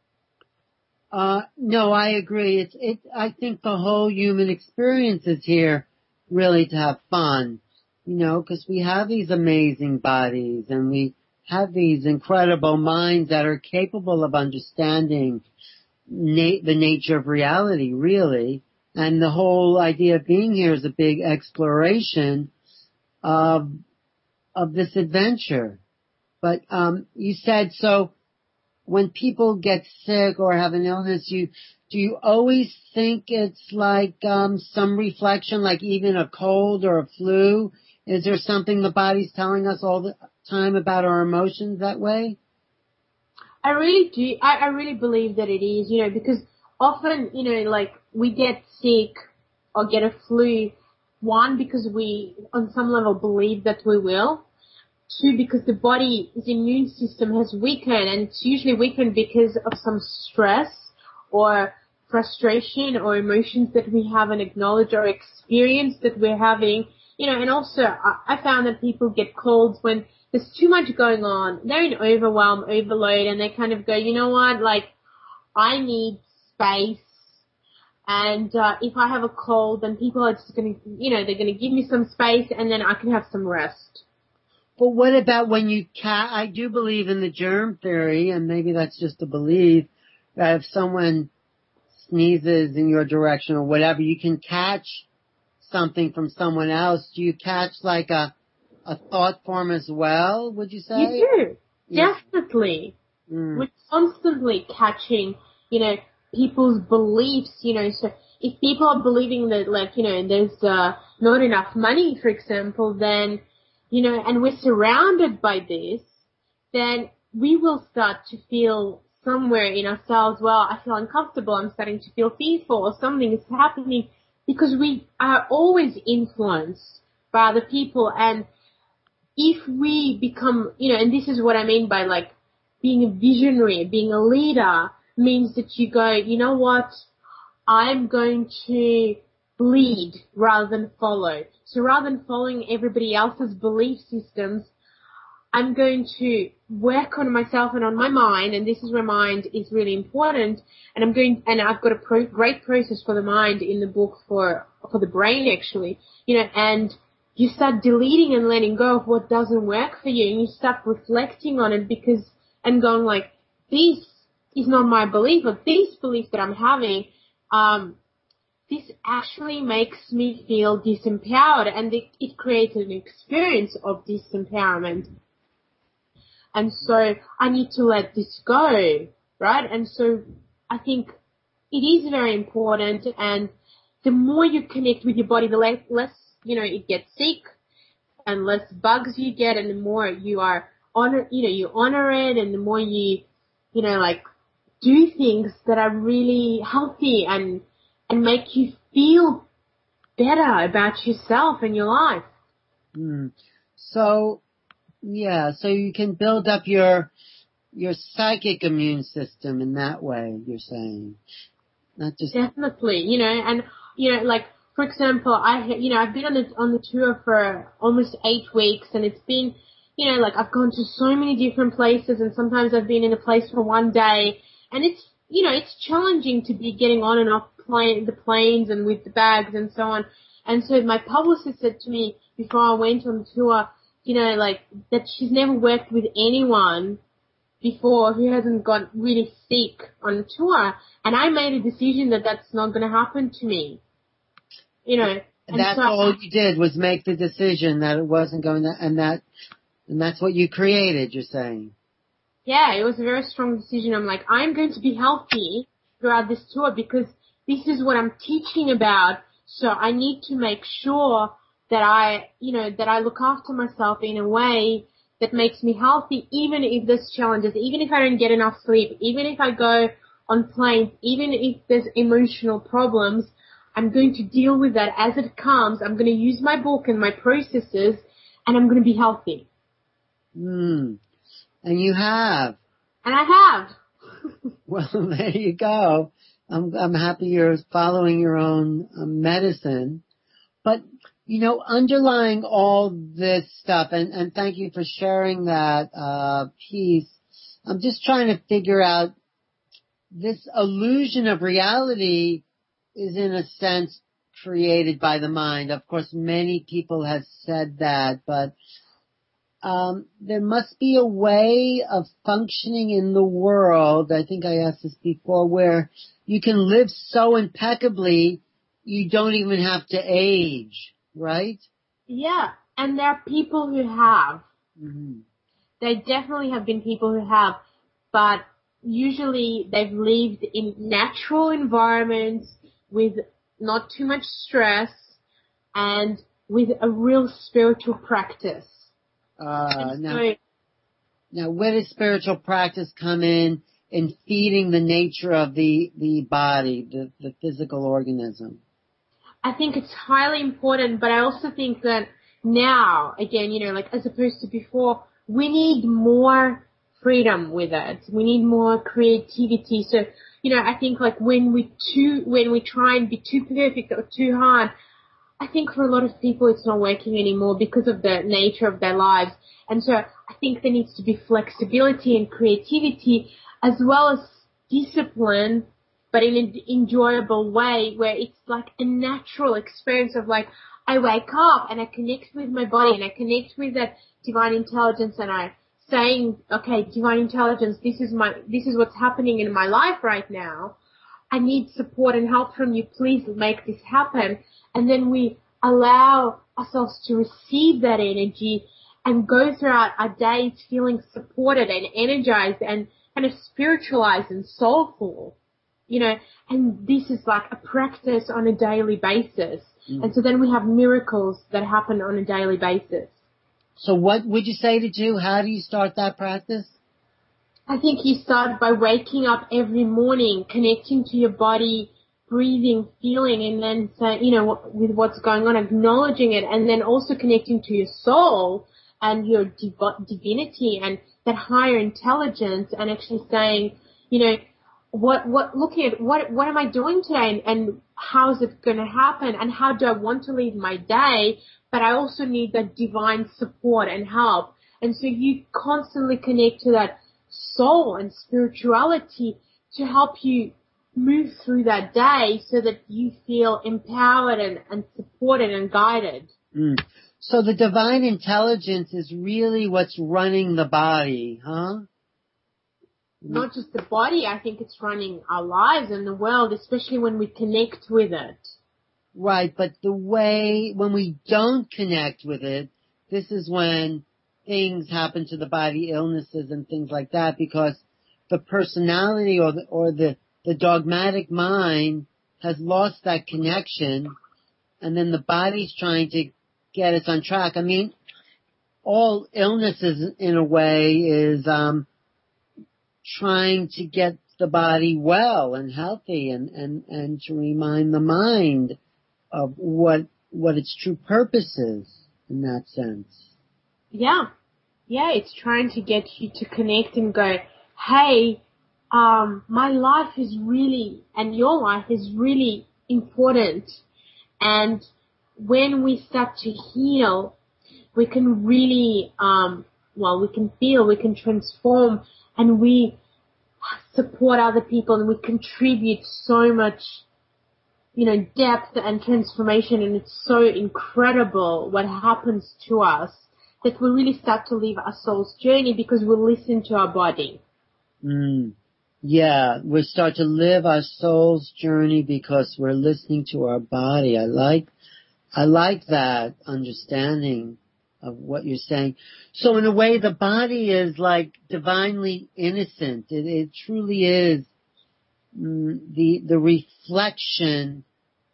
Uh, no, I agree. It's, it, I think the whole human experience is here really to have fun, you know, because we have these amazing bodies and we have these incredible minds that are capable of understanding na- the nature of reality, really. And the whole idea of being here is a big exploration of, of this adventure. But, um, you said, so when people get sick or have an illness, you, do you always think it's like, um, some reflection, like even a cold or a flu? Is there something the body's telling us all the time about our emotions that way? I really do. I, I really believe that it is, you know, because often, you know, like we get sick or get a flu, one, because we on some level believe that we will. Two, because the body's immune system has weakened, and it's usually weakened because of some stress or frustration or emotions that we haven't acknowledged or experienced that we're having. You know, and also I, I found that people get colds when there's too much going on. They're in overwhelm, overload, and they kind of go, you know what, like, I need space. And uh, if I have a cold, then people are just going to, you know, they're going to give me some space, and then I can have some rest. But what about when you ca- I do believe in the germ theory, and maybe that's just a belief, that if someone sneezes in your direction or whatever, you can catch something from someone else. Do you catch like a a thought form as well, would you say? You do. Yeah. Definitely. Mm. We're constantly catching, you know, people's beliefs, you know, so if people are believing that, like, you know, there's uh, not enough money, for example, then, you know, and we're surrounded by this, then we will start to feel somewhere in ourselves, well, I feel uncomfortable, I'm starting to feel fearful, or something is happening, because we are always influenced by other people. And if we become, you know, and this is what I mean by, like, being a visionary, being a leader, means that you go, you know what, I'm going to lead rather than follow. So rather than following everybody else's belief systems, I'm going to work on myself and on my mind, and this is where mind is really important. And I'm going, and I've got a pro, great process for the mind in the book for for the brain, actually, you know. And you start deleting and letting go of what doesn't work for you, and you start reflecting on it, because and going like, this is not my belief, or this belief that I'm having, um, this actually makes me feel disempowered, and it, it creates an experience of disempowerment. And so I need to let this go, right? And so I think it is very important, and the more you connect with your body, the less, less, you know, it gets sick, and less bugs you get, and the more you are honor, you know, you honor it, and the more you, you know, like, do things that are really healthy and, and make you feel better about yourself and your life. Mm. So, yeah, so you can build up your your psychic immune system in that way, you're saying. Not just Definitely, you know, and, you know, like, for example, I, you know, I've been on the, on the tour for almost eight weeks, and it's been, you know, like, I've gone to so many different places, and sometimes I've been in a place for one day, and it's, you know, it's challenging to be getting on and off plane, the planes and with the bags and so on. And so my publicist said to me before I went on the tour, you know, like, that she's never worked with anyone before who hasn't got really sick on tour, and I made a decision that that's not going to happen to me, you know. And that's so, all you did was make the decision that it wasn't going to, and that, and that's what you created, you're saying. Yeah, it was a very strong decision. I'm like, I'm going to be healthy throughout this tour because this is what I'm teaching about, so I need to make sure that I, you know, that I look after myself in a way that makes me healthy, even if there's challenges, even if I don't get enough sleep, even if I go on planes, even if there's emotional problems, I'm going to deal with that as it comes. I'm going to use my book and my processes, and I'm going to be healthy. Hmm. And you have. And I have. Well, there you go. I'm, I'm happy you're following your own uh, medicine. But, you know, underlying all this stuff, and, and thank you for sharing that uh, piece, I'm just trying to figure out this illusion of reality is in a sense created by the mind. Of course, many people have said that, but um, there must be a way of functioning in the world, I think I asked this before, where you can live so impeccably you don't even have to age. Right? Yeah, and there are people who have. Mm-hmm. There definitely have been people who have, but usually they've lived in natural environments with not too much stress and with a real spiritual practice. Uh, and now, so, Now, where does spiritual practice come in in feeding the nature of the, the body, the, the physical organism? I think it's highly important, but I also think that now, again, you know, like as opposed to before, we need more freedom with it. We need more creativity. So, you know, I think like when we too, when we try and be too perfect or too hard, I think for a lot of people it's not working anymore because of the nature of their lives. And so I think there needs to be flexibility and creativity as well as discipline, but in an enjoyable way where it's like a natural experience of like, I wake up and I connect with my body and I connect with that divine intelligence and I saying, okay, divine intelligence, this is my, this is what's happening in my life right now. I need support and help from you. Please make this happen. And then we allow ourselves to receive that energy and go throughout our days feeling supported and energized and kind of spiritualized and soulful, you know, and this is like a practice on a daily basis. Mm. And so then we have miracles that happen on a daily basis. So what would you say to do? How do you start that practice? I think you start by waking up every morning, connecting to your body, breathing, feeling, and then saying, you know, with what's going on, acknowledging it, and then also connecting to your soul and your div- divinity and that higher intelligence, and actually saying, you know, what, what, looking at what, what am I doing today, and, and how is it going to happen, and how do I want to lead my day? But I also need that divine support and help, and so you constantly connect to that soul and spirituality to help you move through that day so that you feel empowered and, and supported and guided. Mm. So the divine intelligence is really what's running the body, huh? Not just the body, I think it's running our lives and the world, especially when we connect with it. Right, but the way, when we don't connect with it, this is when things happen to the body, illnesses and things like that, because the personality or the, or the, the dogmatic mind has lost that connection, and then the body's trying to get us on track. I mean, all illnesses in a way is um trying to get the body well and healthy and, and, and to remind the mind of what what its true purpose is in that sense. Yeah. Yeah, it's trying to get you to connect and go, hey, um, my life is really, and your life is really important. And when we start to heal, we can really, um, well, we can feel, we can transform, and we support other people, and we contribute so much, you know, depth and transformation, and it's so incredible what happens to us that we really start to live our soul's journey because we listen to our body. Mm. Yeah, we start to live our soul's journey because we're listening to our body. I like, I like that understanding of what you're saying. So in a way, the body is like divinely innocent. It, it truly is mm, the the reflection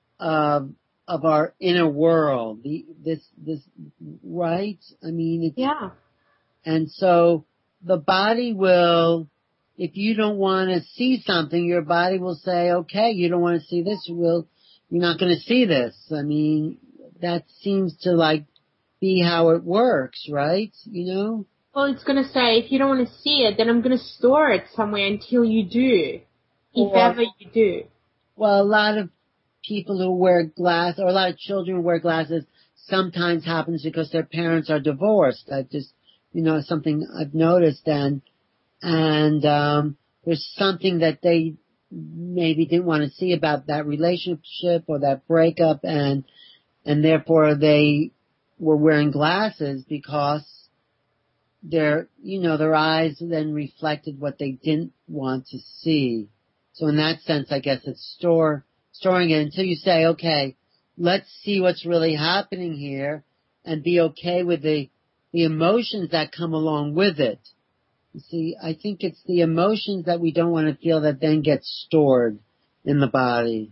of of our inner world. The this this right? I mean, it's, yeah. And so the body will, if you don't want to see something, your body will say, okay, you don't want to see this, we'll, you're not going to see this. I mean, that seems to like be how it works, right? You know? Well, it's going to say, if you don't want to see it, then I'm going to store it somewhere until you do. If Or, ever you do. Well, a lot of people who wear glass, or a lot of children who wear glasses, sometimes happens because their parents are divorced. That just, you know, something I've noticed, and, and, um, there's something that they maybe didn't want to see about that relationship or that breakup, and, and therefore they were wearing glasses because their, you know, their eyes then reflected what they didn't want to see. So in that sense, I guess it's store, storing it until you say, okay, let's see what's really happening here and be okay with the, the emotions that come along with it. You see, I think it's the emotions that we don't want to feel that then get stored in the body.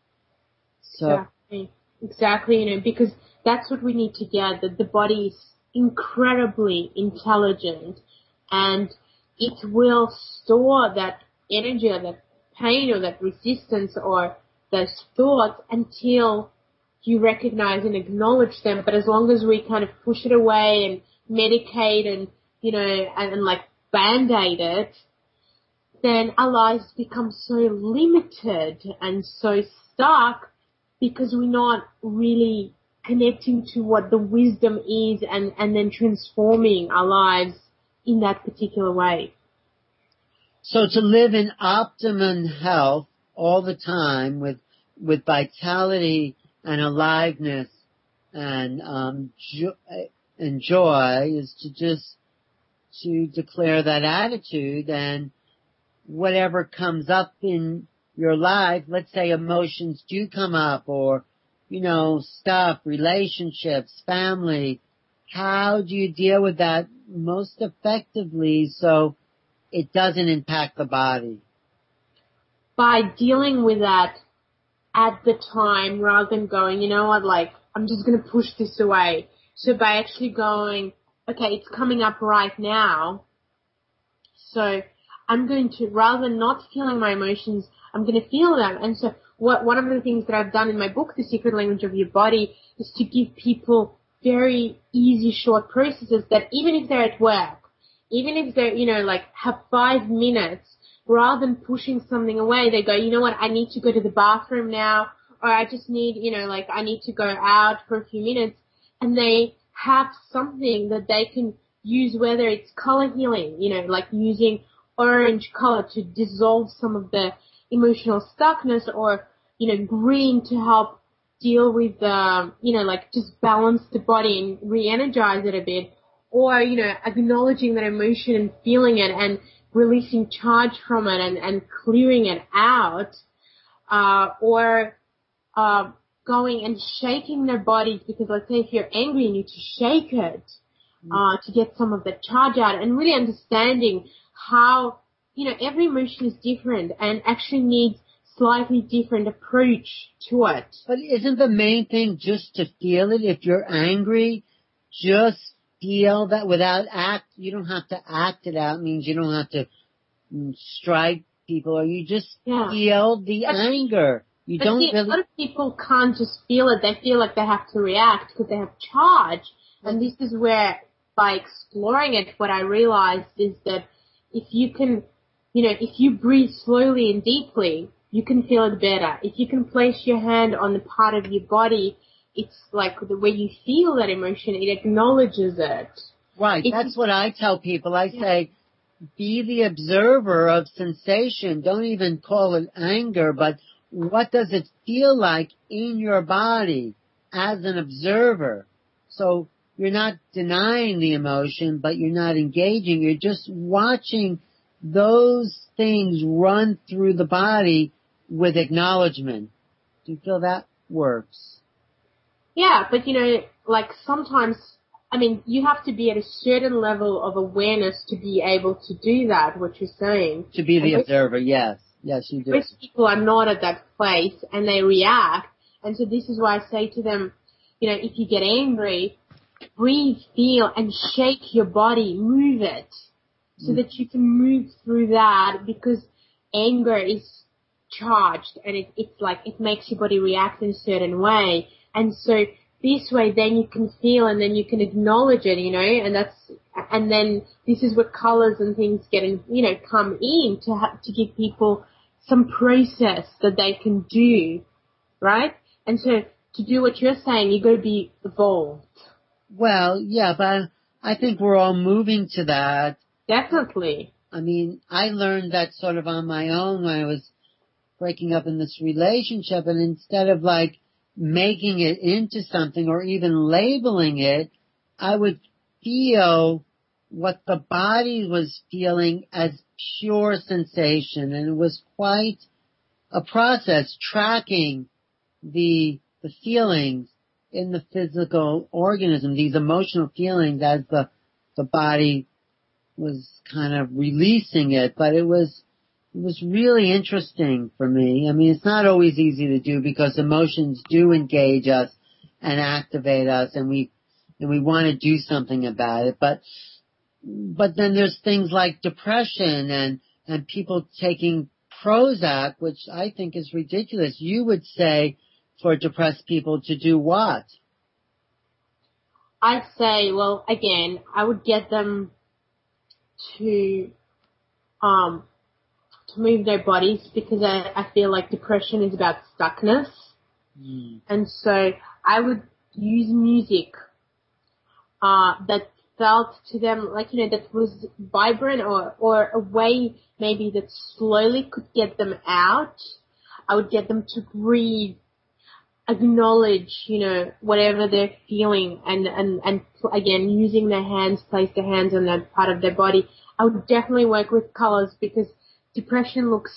So. Exactly. Exactly, you know, because that's what we need to get, that the body is incredibly intelligent, and it will store that energy or that pain or that resistance or those thoughts until you recognize and acknowledge them. But as long as we kind of push it away and medicate and, you know, and, and like band-aid it, then our lives become so limited and so stuck because we're not really connecting to what the wisdom is and, and then transforming our lives in that particular way. So to live in optimum health all the time with with vitality and aliveness and um jo- and joy is to just to declare that attitude, and whatever comes up in your life, let's say emotions do come up, or you know, stuff, relationships, family, how do you deal with that most effectively so it doesn't impact the body? By dealing with that at the time rather than going, you know what, like, I'm just going to push this away. So by actually going, okay, it's coming up right now, so I'm going to, rather than not feeling my emotions, I'm going to feel them. And so what, one of the things that I've done in my book, The Secret Language of Your Body, is to give people very easy, short processes that even if they're at work, even if they're, you know, like have five minutes, rather than pushing something away, they go, you know what, I need to go to the bathroom now, or I just need, you know, like I need to go out for a few minutes, and they have something that they can use, whether it's color healing, you know, like using orange color to dissolve some of the emotional stuckness, or, you know, green to help deal with, um, you know, like just balance the body and re-energize it a bit, or, you know, acknowledging that emotion and feeling it and releasing charge from it and, and clearing it out, uh, or, uh, going and shaking their bodies, because let's say if you're angry, you need to shake it, uh, to get some of the charge out, and really understanding how, you know, every emotion is different and actually needs slightly different approach to it. But isn't the main thing just to feel it? If you're angry, just feel that without act. You don't have to act it out. It means you don't have to mm, strike people, or you just Yeah. feel the But, anger. You but don't see, really. a lot of people can't just feel it. They feel like they have to react because they have charge. And this is where, by exploring it, what I realized is that if you can, you know, if you breathe slowly and deeply, you can feel it better. If you can place your hand on the part of your body, it's like the way you feel that emotion, it acknowledges it. Right, If that's you, what I tell people. I yeah. say, be the observer of sensation. Don't even call it anger, but what does it feel like in your body as an observer? So you're not denying the emotion, but you're not engaging. You're just watching those things run through the body with acknowledgement. Do you feel that works? Yeah, but you know, like sometimes, I mean, you have to be at a certain level of awareness to be able to do that, what you're saying. To be the and observer, yes. Yes, you do. Most people are not at that place and they react. And so this is why I say to them, you know, if you get angry, breathe, feel, and shake your body, move it, so that you can move through that, because anger is charged and it, it's like it makes your body react in a certain way. And so this way then you can feel and then you can acknowledge it, you know, and that's, and then this is where colors and things get in, you know, come in to ha- to give people some process that they can do, right? And so to do what you're saying, you've got to be evolved. Well, yeah, but I think we're all moving to that. Definitely. I mean, I learned that sort of on my own when I was breaking up in this relationship, and instead of like making it into something or even labeling it, I would feel what the body was feeling as pure sensation, and it was quite a process tracking the the feelings in the physical organism, these emotional feelings as the the body was kind of releasing it. But it was it was really interesting for me. I mean, it's not always easy to do because emotions do engage us and activate us, and we and we want to do something about it. But but then there's things like depression and, and people taking Prozac, which I think is ridiculous. You would say for depressed people to do what? I'd say, well, again, I would get them to, um, to move their bodies because I, I feel like depression is about stuckness. Mm. And so I would use music, uh, that felt to them like, you know, that was vibrant or, or a way maybe that slowly could get them out. I would get them to breathe, acknowledge, you know, whatever they're feeling and, and, and again, using their hands, place their hands on that part of their body. I would definitely work with colors because depression looks,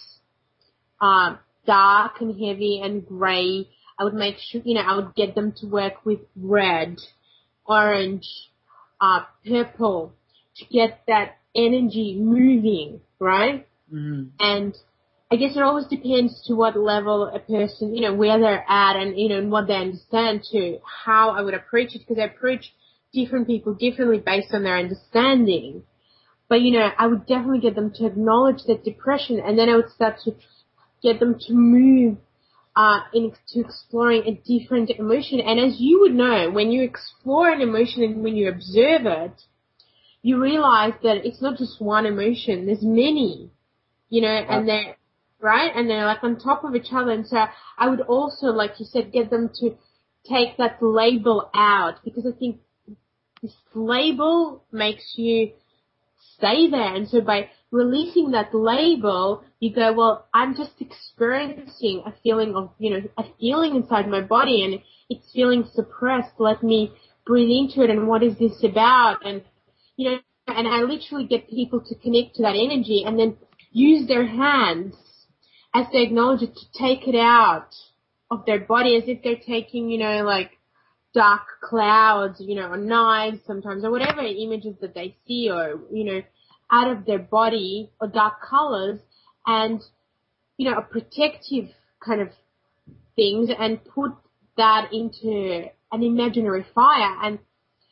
uh, dark and heavy and gray. I would make sure, you know, I would get them to work with red, orange, uh, purple to get that energy moving, right? Mm-hmm. And I guess it always depends to what level a person, you know, where they're at and, you know, and what they understand to how I would approach it because I approach different people differently based on their understanding. But, you know, I would definitely get them to acknowledge that depression and then I would start to get them to move uh into exploring a different emotion. And as you would know, when you explore an emotion and when you observe it, you realize that it's not just one emotion. There's many, you know, and they're, right? And they're like on top of each other. And so I would also, like you said, get them to take that label out because I think this label makes you stay there. And so by releasing that label, you go, well, I'm just experiencing a feeling of, you know, a feeling inside my body and it's feeling suppressed. Let me breathe into it and what is this about? And, you know, and I literally get people to connect to that energy and then use their hands as they acknowledge it to take it out of their body as if they're taking, you know, like dark clouds, you know, or knives sometimes or whatever images that they see or, you know, out of their body or dark colors and, you know, a protective kind of things and put that into an imaginary fire. And,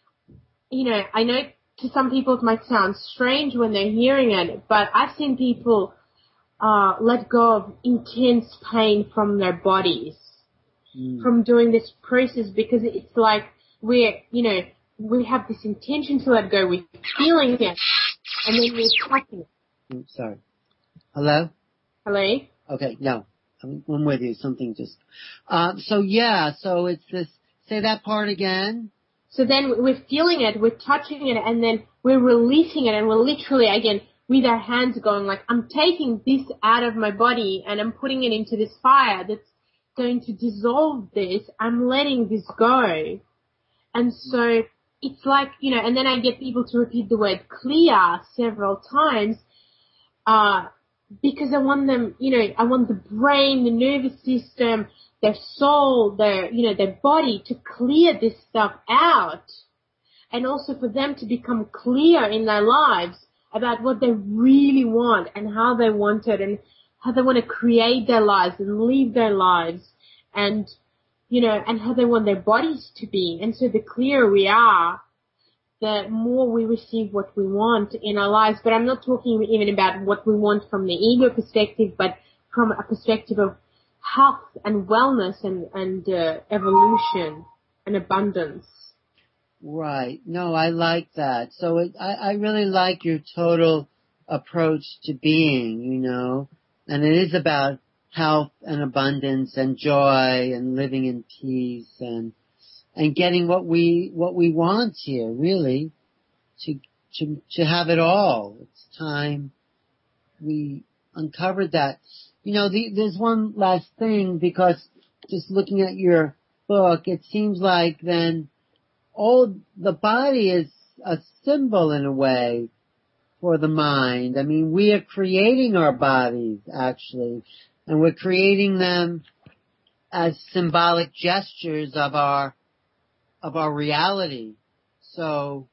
you know, I know to some people it might sound strange when they're hearing it, but I've seen people uh let go of intense pain from their bodies mm. from doing this process because it's like we're, you know, we have this intention to let go, we're feeling it, and then we're touching it. I'm sorry. Hello? Hello? Okay, no. I'm, I'm with you. Something just... Um, so, yeah, so it's this... Say that part again. So then we're feeling it, we're touching it, and then we're releasing it, and we're literally, again, with our hands going like, I'm taking this out of my body, and I'm putting it into this fire that's going to dissolve this. I'm letting this go. And so... it's like, you know, and then I get people to repeat the word clear several times, uh, because I want them, you know, I want the brain, the nervous system, their soul, their, you know, their body to clear this stuff out. And also for them to become clear in their lives about what they really want and how they want it and how they want to create their lives and live their lives and, you know, and how they want their bodies to be. And so the clearer we are, the more we receive what we want in our lives. But I'm not talking even about what we want from the ego perspective, but from a perspective of health and wellness and, and uh, evolution and abundance. Right. No, I like that. So it, I, I really like your total approach to being, you know, and it is about health and abundance and joy and living in peace and and getting what we what we want here, really, to to to have it all. It's time we uncovered that. You know, the, there's one last thing, because just looking at your book, it seems like then all the body is a symbol in a way for the mind. I mean, we are creating our bodies, actually, and we're creating them as symbolic gestures of our of our reality. So,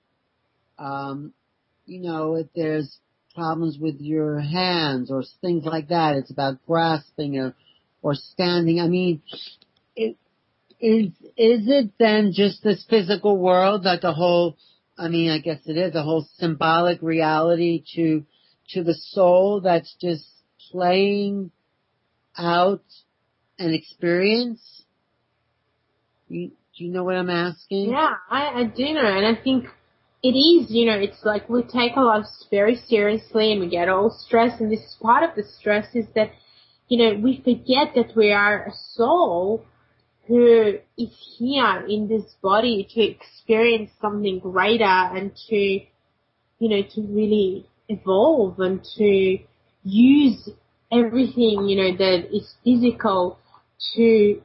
um, you know, if there's problems with your hands or things like that, it's about grasping or, or standing. I mean, it, is is it then just this physical world, like a whole I mean, I guess it is a whole symbolic reality to, to the soul that's just playing out an experience? You, do you know what I'm asking? Yeah, I, I do know, and I think it is, you know, it's like we take our lives very seriously and we get all stressed, and this is part of the stress is that, you know, we forget that we are a soul who is here in this body to experience something greater and to, you know, to really evolve and to use everything, you know, that is physical to,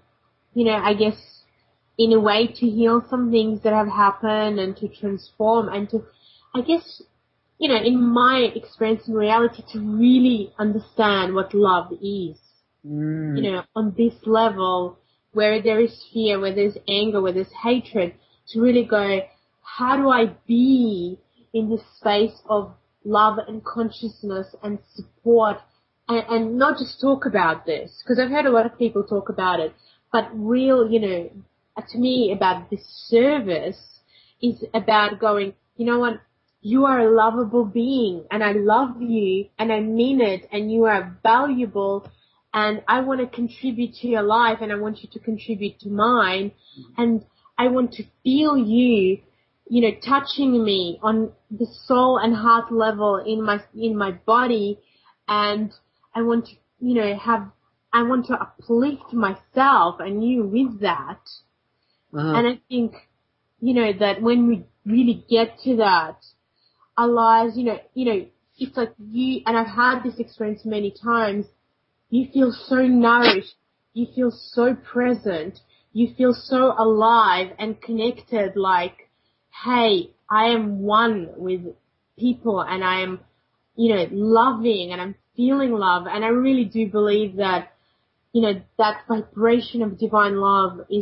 you know, I guess, in a way to heal some things that have happened and to transform and to, I guess, you know, in my experience in reality, to really understand what love is. Mm. You know, on this level where there is fear, where there's anger, where there's hatred, to really go, how do I be in this space of love and consciousness and support, and, and not just talk about this, because I've heard a lot of people talk about it, but real, you know, to me about this service is about going, you know what, you are a lovable being and I love you and I mean it and you are valuable and I want to contribute to your life and I want you to contribute to mine and I want to feel you, you know, touching me on the soul and heart level in my, in my body, and I want to, you know, have, I want to uplift myself and you with that. Uh-huh. And I think, you know, that when we really get to that, our lives, you know, you know, it's like you, and I've had this experience many times, you feel so nourished, you feel so present, you feel so alive and connected, like, hey, I am one with people and I am, you know, loving and I'm feeling love. And I really do believe that, you know, that vibration of divine love is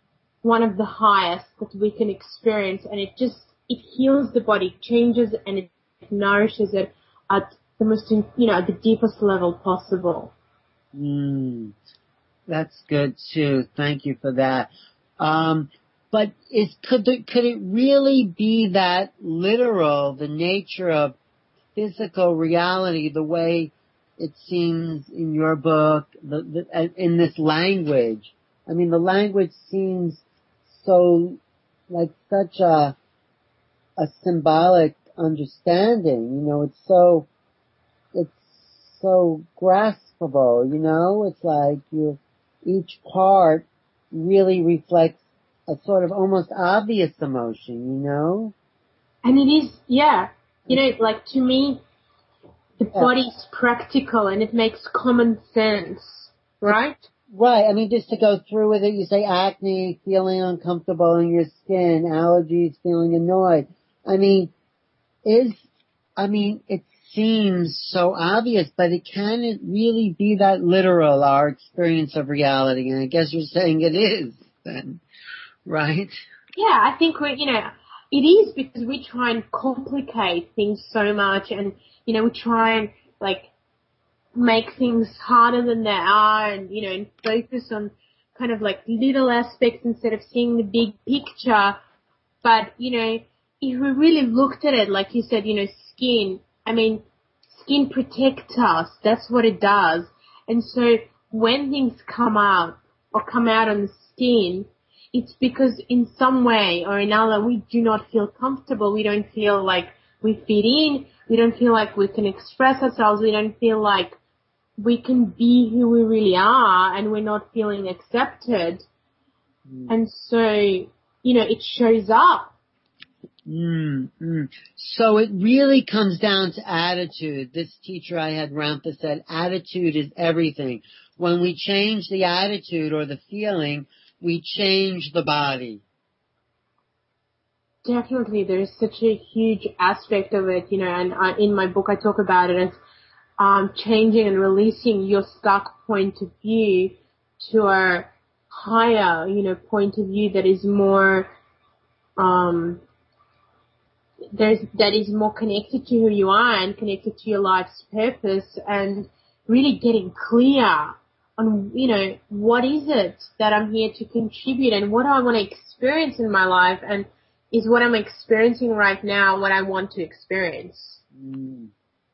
one of the highest that we can experience, and it just, it heals the body, changes and it nourishes it at the most, you know, at the deepest level possible. Mm, that's good too. Thank you for that. Um, but is, could the, could it really be that literal, the nature of physical reality, the way it seems in your book, the, the, in this language? I mean, the language seems so like such a a symbolic understanding, you know, it's so it's so graspable, you know, it's like you each part really reflects a sort of almost obvious emotion, you know? And it is, yeah. You know, like to me, the yeah. body's practical and it makes common sense, right? Right. I mean, just to go through with it, you say acne, feeling uncomfortable in your skin, allergies, feeling annoyed. I mean, is, I mean, it seems so obvious, but it can it really be that literal, our experience of reality? And I guess you're saying it is then, right? Yeah, I think we, you know, it is because we try and complicate things so much and, you know, we try and like, make things harder than they are and, you know, and focus on kind of like little aspects instead of seeing the big picture. But, you know, if we really looked at it, like you said, you know, skin, I mean, skin protects us. That's what it does. And so when things come out or come out on the skin, it's because in some way or another we do not feel comfortable. We don't feel like we fit in. We don't feel like we can express ourselves. We don't feel like we can be who we really are and we're not feeling accepted. Mm. And so, you know, it shows up. Mm, mm. So it really comes down to attitude. This teacher I had, Ramtha, said attitude is everything. When we change the attitude or the feeling, we change the body. Definitely. There's such a huge aspect of it, you know, and uh, in my book I talk about it as Um, changing and releasing your stuck point of view to a higher, you know, point of view that is more, um, there's, that is more connected to who you are and connected to your life's purpose, and really getting clear on, you know, what is it that I'm here to contribute and what do I want to experience in my life, and is what I'm experiencing right now, what I want to experience. Mm.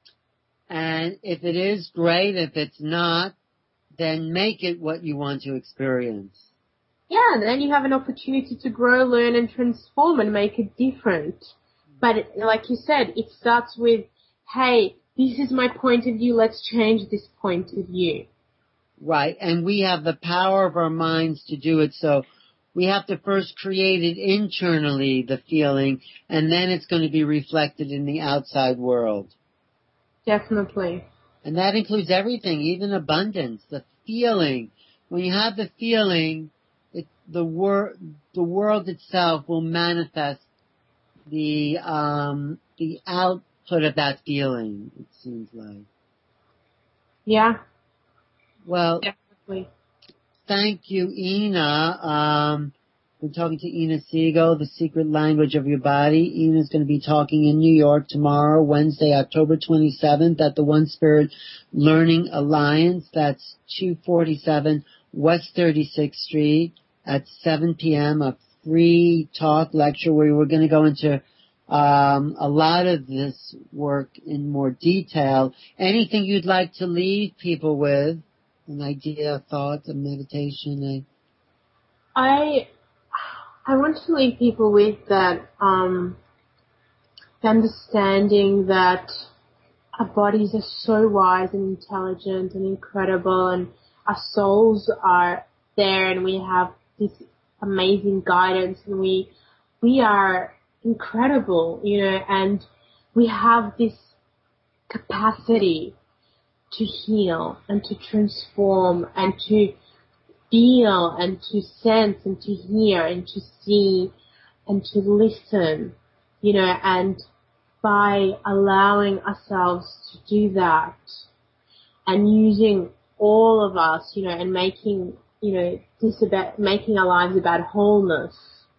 And if it is, great. If it's not, then make it what you want to experience. Yeah, and then you have an opportunity to grow, learn, and transform and make it different. But it, like you said, it starts with, hey, this is my point of view, let's change this point of view. Right, and we have the power of our minds to do it, so we have to first create it internally, the feeling, and then it's going to be reflected in the outside world. Definitely. And that includes everything, even abundance, the feeling. When you have the feeling, it, the, wor- the world itself will manifest the um, the output of that feeling, it seems like. Yeah. Well, definitely. Thank you, Ina. Um, we're talking to Ina Siegel, The Secret Language of Your Body. Ina's going to be talking in New York tomorrow, Wednesday, October twenty-seventh, at the One Spirit Learning Alliance. That's two forty-seven West thirty-sixth Street at seven p.m., a free talk lecture where we're going to go into um, a lot of this work in more detail. Anything you'd like to leave people with? An idea, a thought, a meditation? A... I I want to leave people with that um, understanding that our bodies are so wise and intelligent and incredible, and our souls are there, and we have this amazing guidance, and we we are incredible, you know, and we have this capacity to heal and to transform and to feel and to sense and to hear and to see and to listen, you know, and by allowing ourselves to do that and using all of us, you know, and making, you know, this about, making our lives about wholeness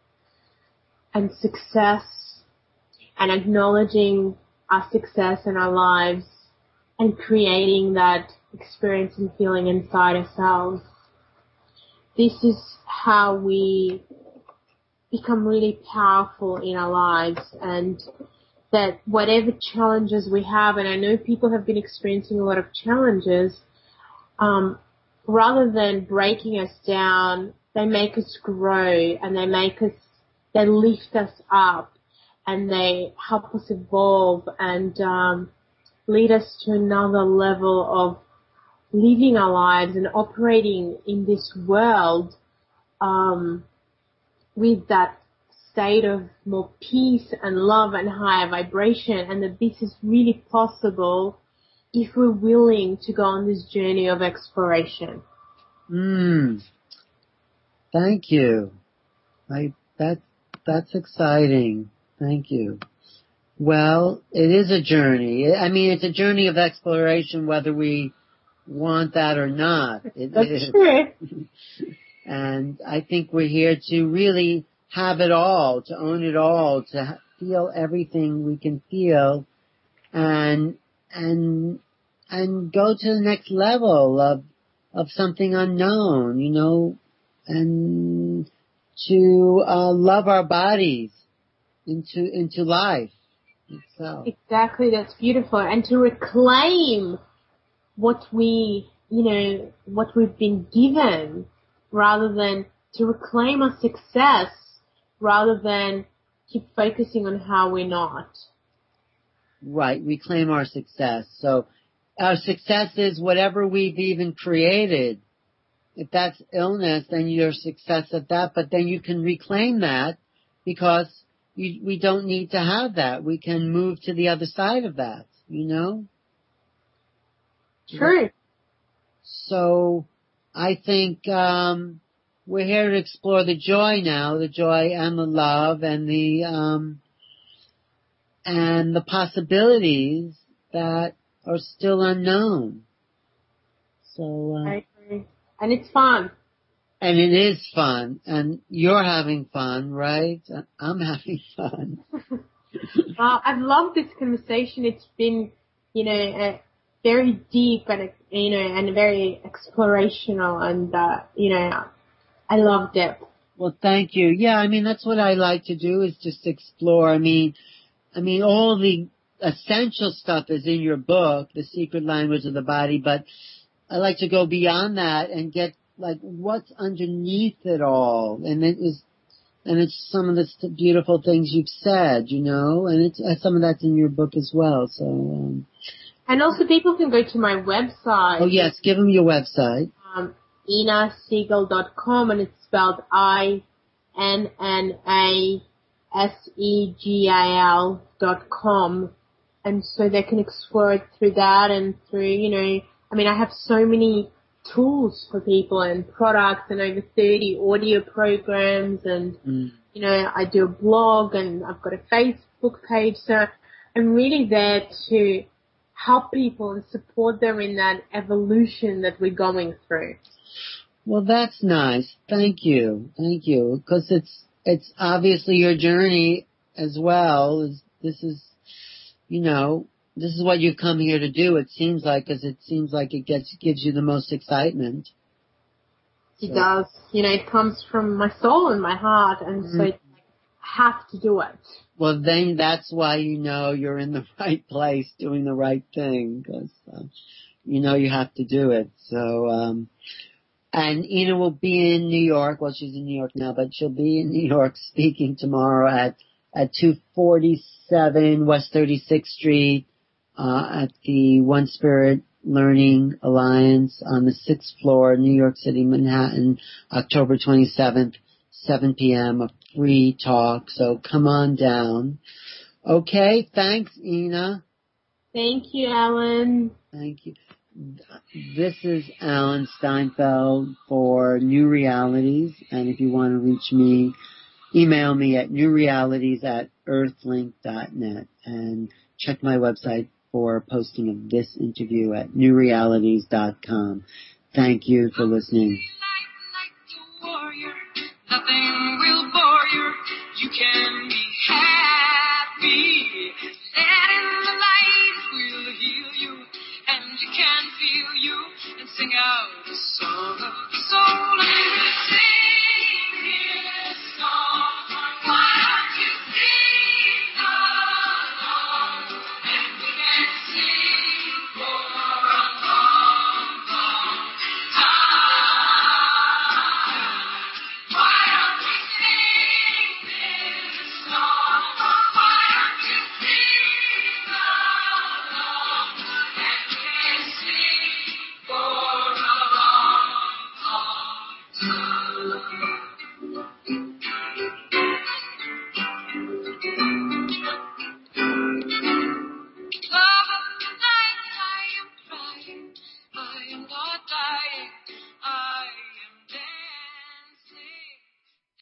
and success and acknowledging our success in our lives and creating that experience and feeling inside ourselves. This is how we become really powerful in our lives, and that whatever challenges we have, and I know people have been experiencing a lot of challenges, um, rather than breaking us down, they make us grow, and they make us, they lift us up, and they help us evolve and um, lead us to another level of living our lives and operating in this world um, with that state of more peace and love and higher vibration, and that this is really possible if we're willing to go on this journey of exploration. Mm. Thank you. I, that, that's exciting. Thank you. Well, it is a journey. I mean, it's a journey of exploration whether we want that or not. It That's is. true. And I think we're here to really have it all, to own it all, to feel everything we can feel, and and and go to the next level of of something unknown, you know, and to uh, love our bodies into into life itself. Exactly, that's beautiful. And to reclaim what we, you know, what we've been given, rather than to reclaim our success, rather than keep focusing on how we're not. Right, reclaim our success. So our success is whatever we've even created. If that's illness, then you're success at that, but then you can reclaim that because you, we don't need to have that. We can move to the other side of that, you know? True. So I think um, we're here to explore the joy now, the joy and the love and the um, and the possibilities that are still unknown. So uh, I agree. And it's fun. And it is fun, and you're having fun, right? I'm having fun. Well, I've loved this conversation. It's been, you know, uh, very deep and, you know, and very explorational, and, uh, you know, I loved it. Well, thank you. Yeah, I mean, that's what I like to do is just explore. I mean, I mean, all the essential stuff is in your book, The Secret Language of the Body, but I like to go beyond that and get, like, what's underneath it all. And it is, and it's some of the st- beautiful things you've said, you know, and it's, uh, some of that's in your book as well, so, um. And also people can go to my website. Oh, yes, give them your website. Um, ina segal dot com, and it's spelled I N N A S E G I L dot com. And so they can explore it through that and through, you know, I mean, I have so many tools for people and products and over thirty audio programs and, mm. you know, I do a blog and I've got a Facebook page. So I'm really there to help people and support them in that evolution that we're going through. Well, that's nice. Thank you. Thank you. Because it's, it's obviously your journey as well. This is, you know, this is what you've come here to do, it seems like, because it seems like it gets, gives you the most excitement. It so. does. You know, it comes from my soul and my heart, and mm-hmm. so it's like, I have to do it. Well, then that's why you know you're in the right place doing the right thing, because uh, you know you have to do it. So, um, and Ina will be in New York. Well, she's in New York now, but she'll be in New York speaking tomorrow at, at two forty-seven West thirty-sixth Street, uh, at the One Spirit Learning Alliance on the sixth floor, New York City, Manhattan, October twenty-seventh, seven p.m., a free talk. So come on down. Okay. Thanks, Ina. Thank you, Alan. Thank you. This is Alan Steinfeld for New Realities, and if you want to reach me, email me at newrealities at earthlink dot net and check my website for posting of this interview at new realities dot com. Thank you for listening. Nothing will bore you. You can be happy.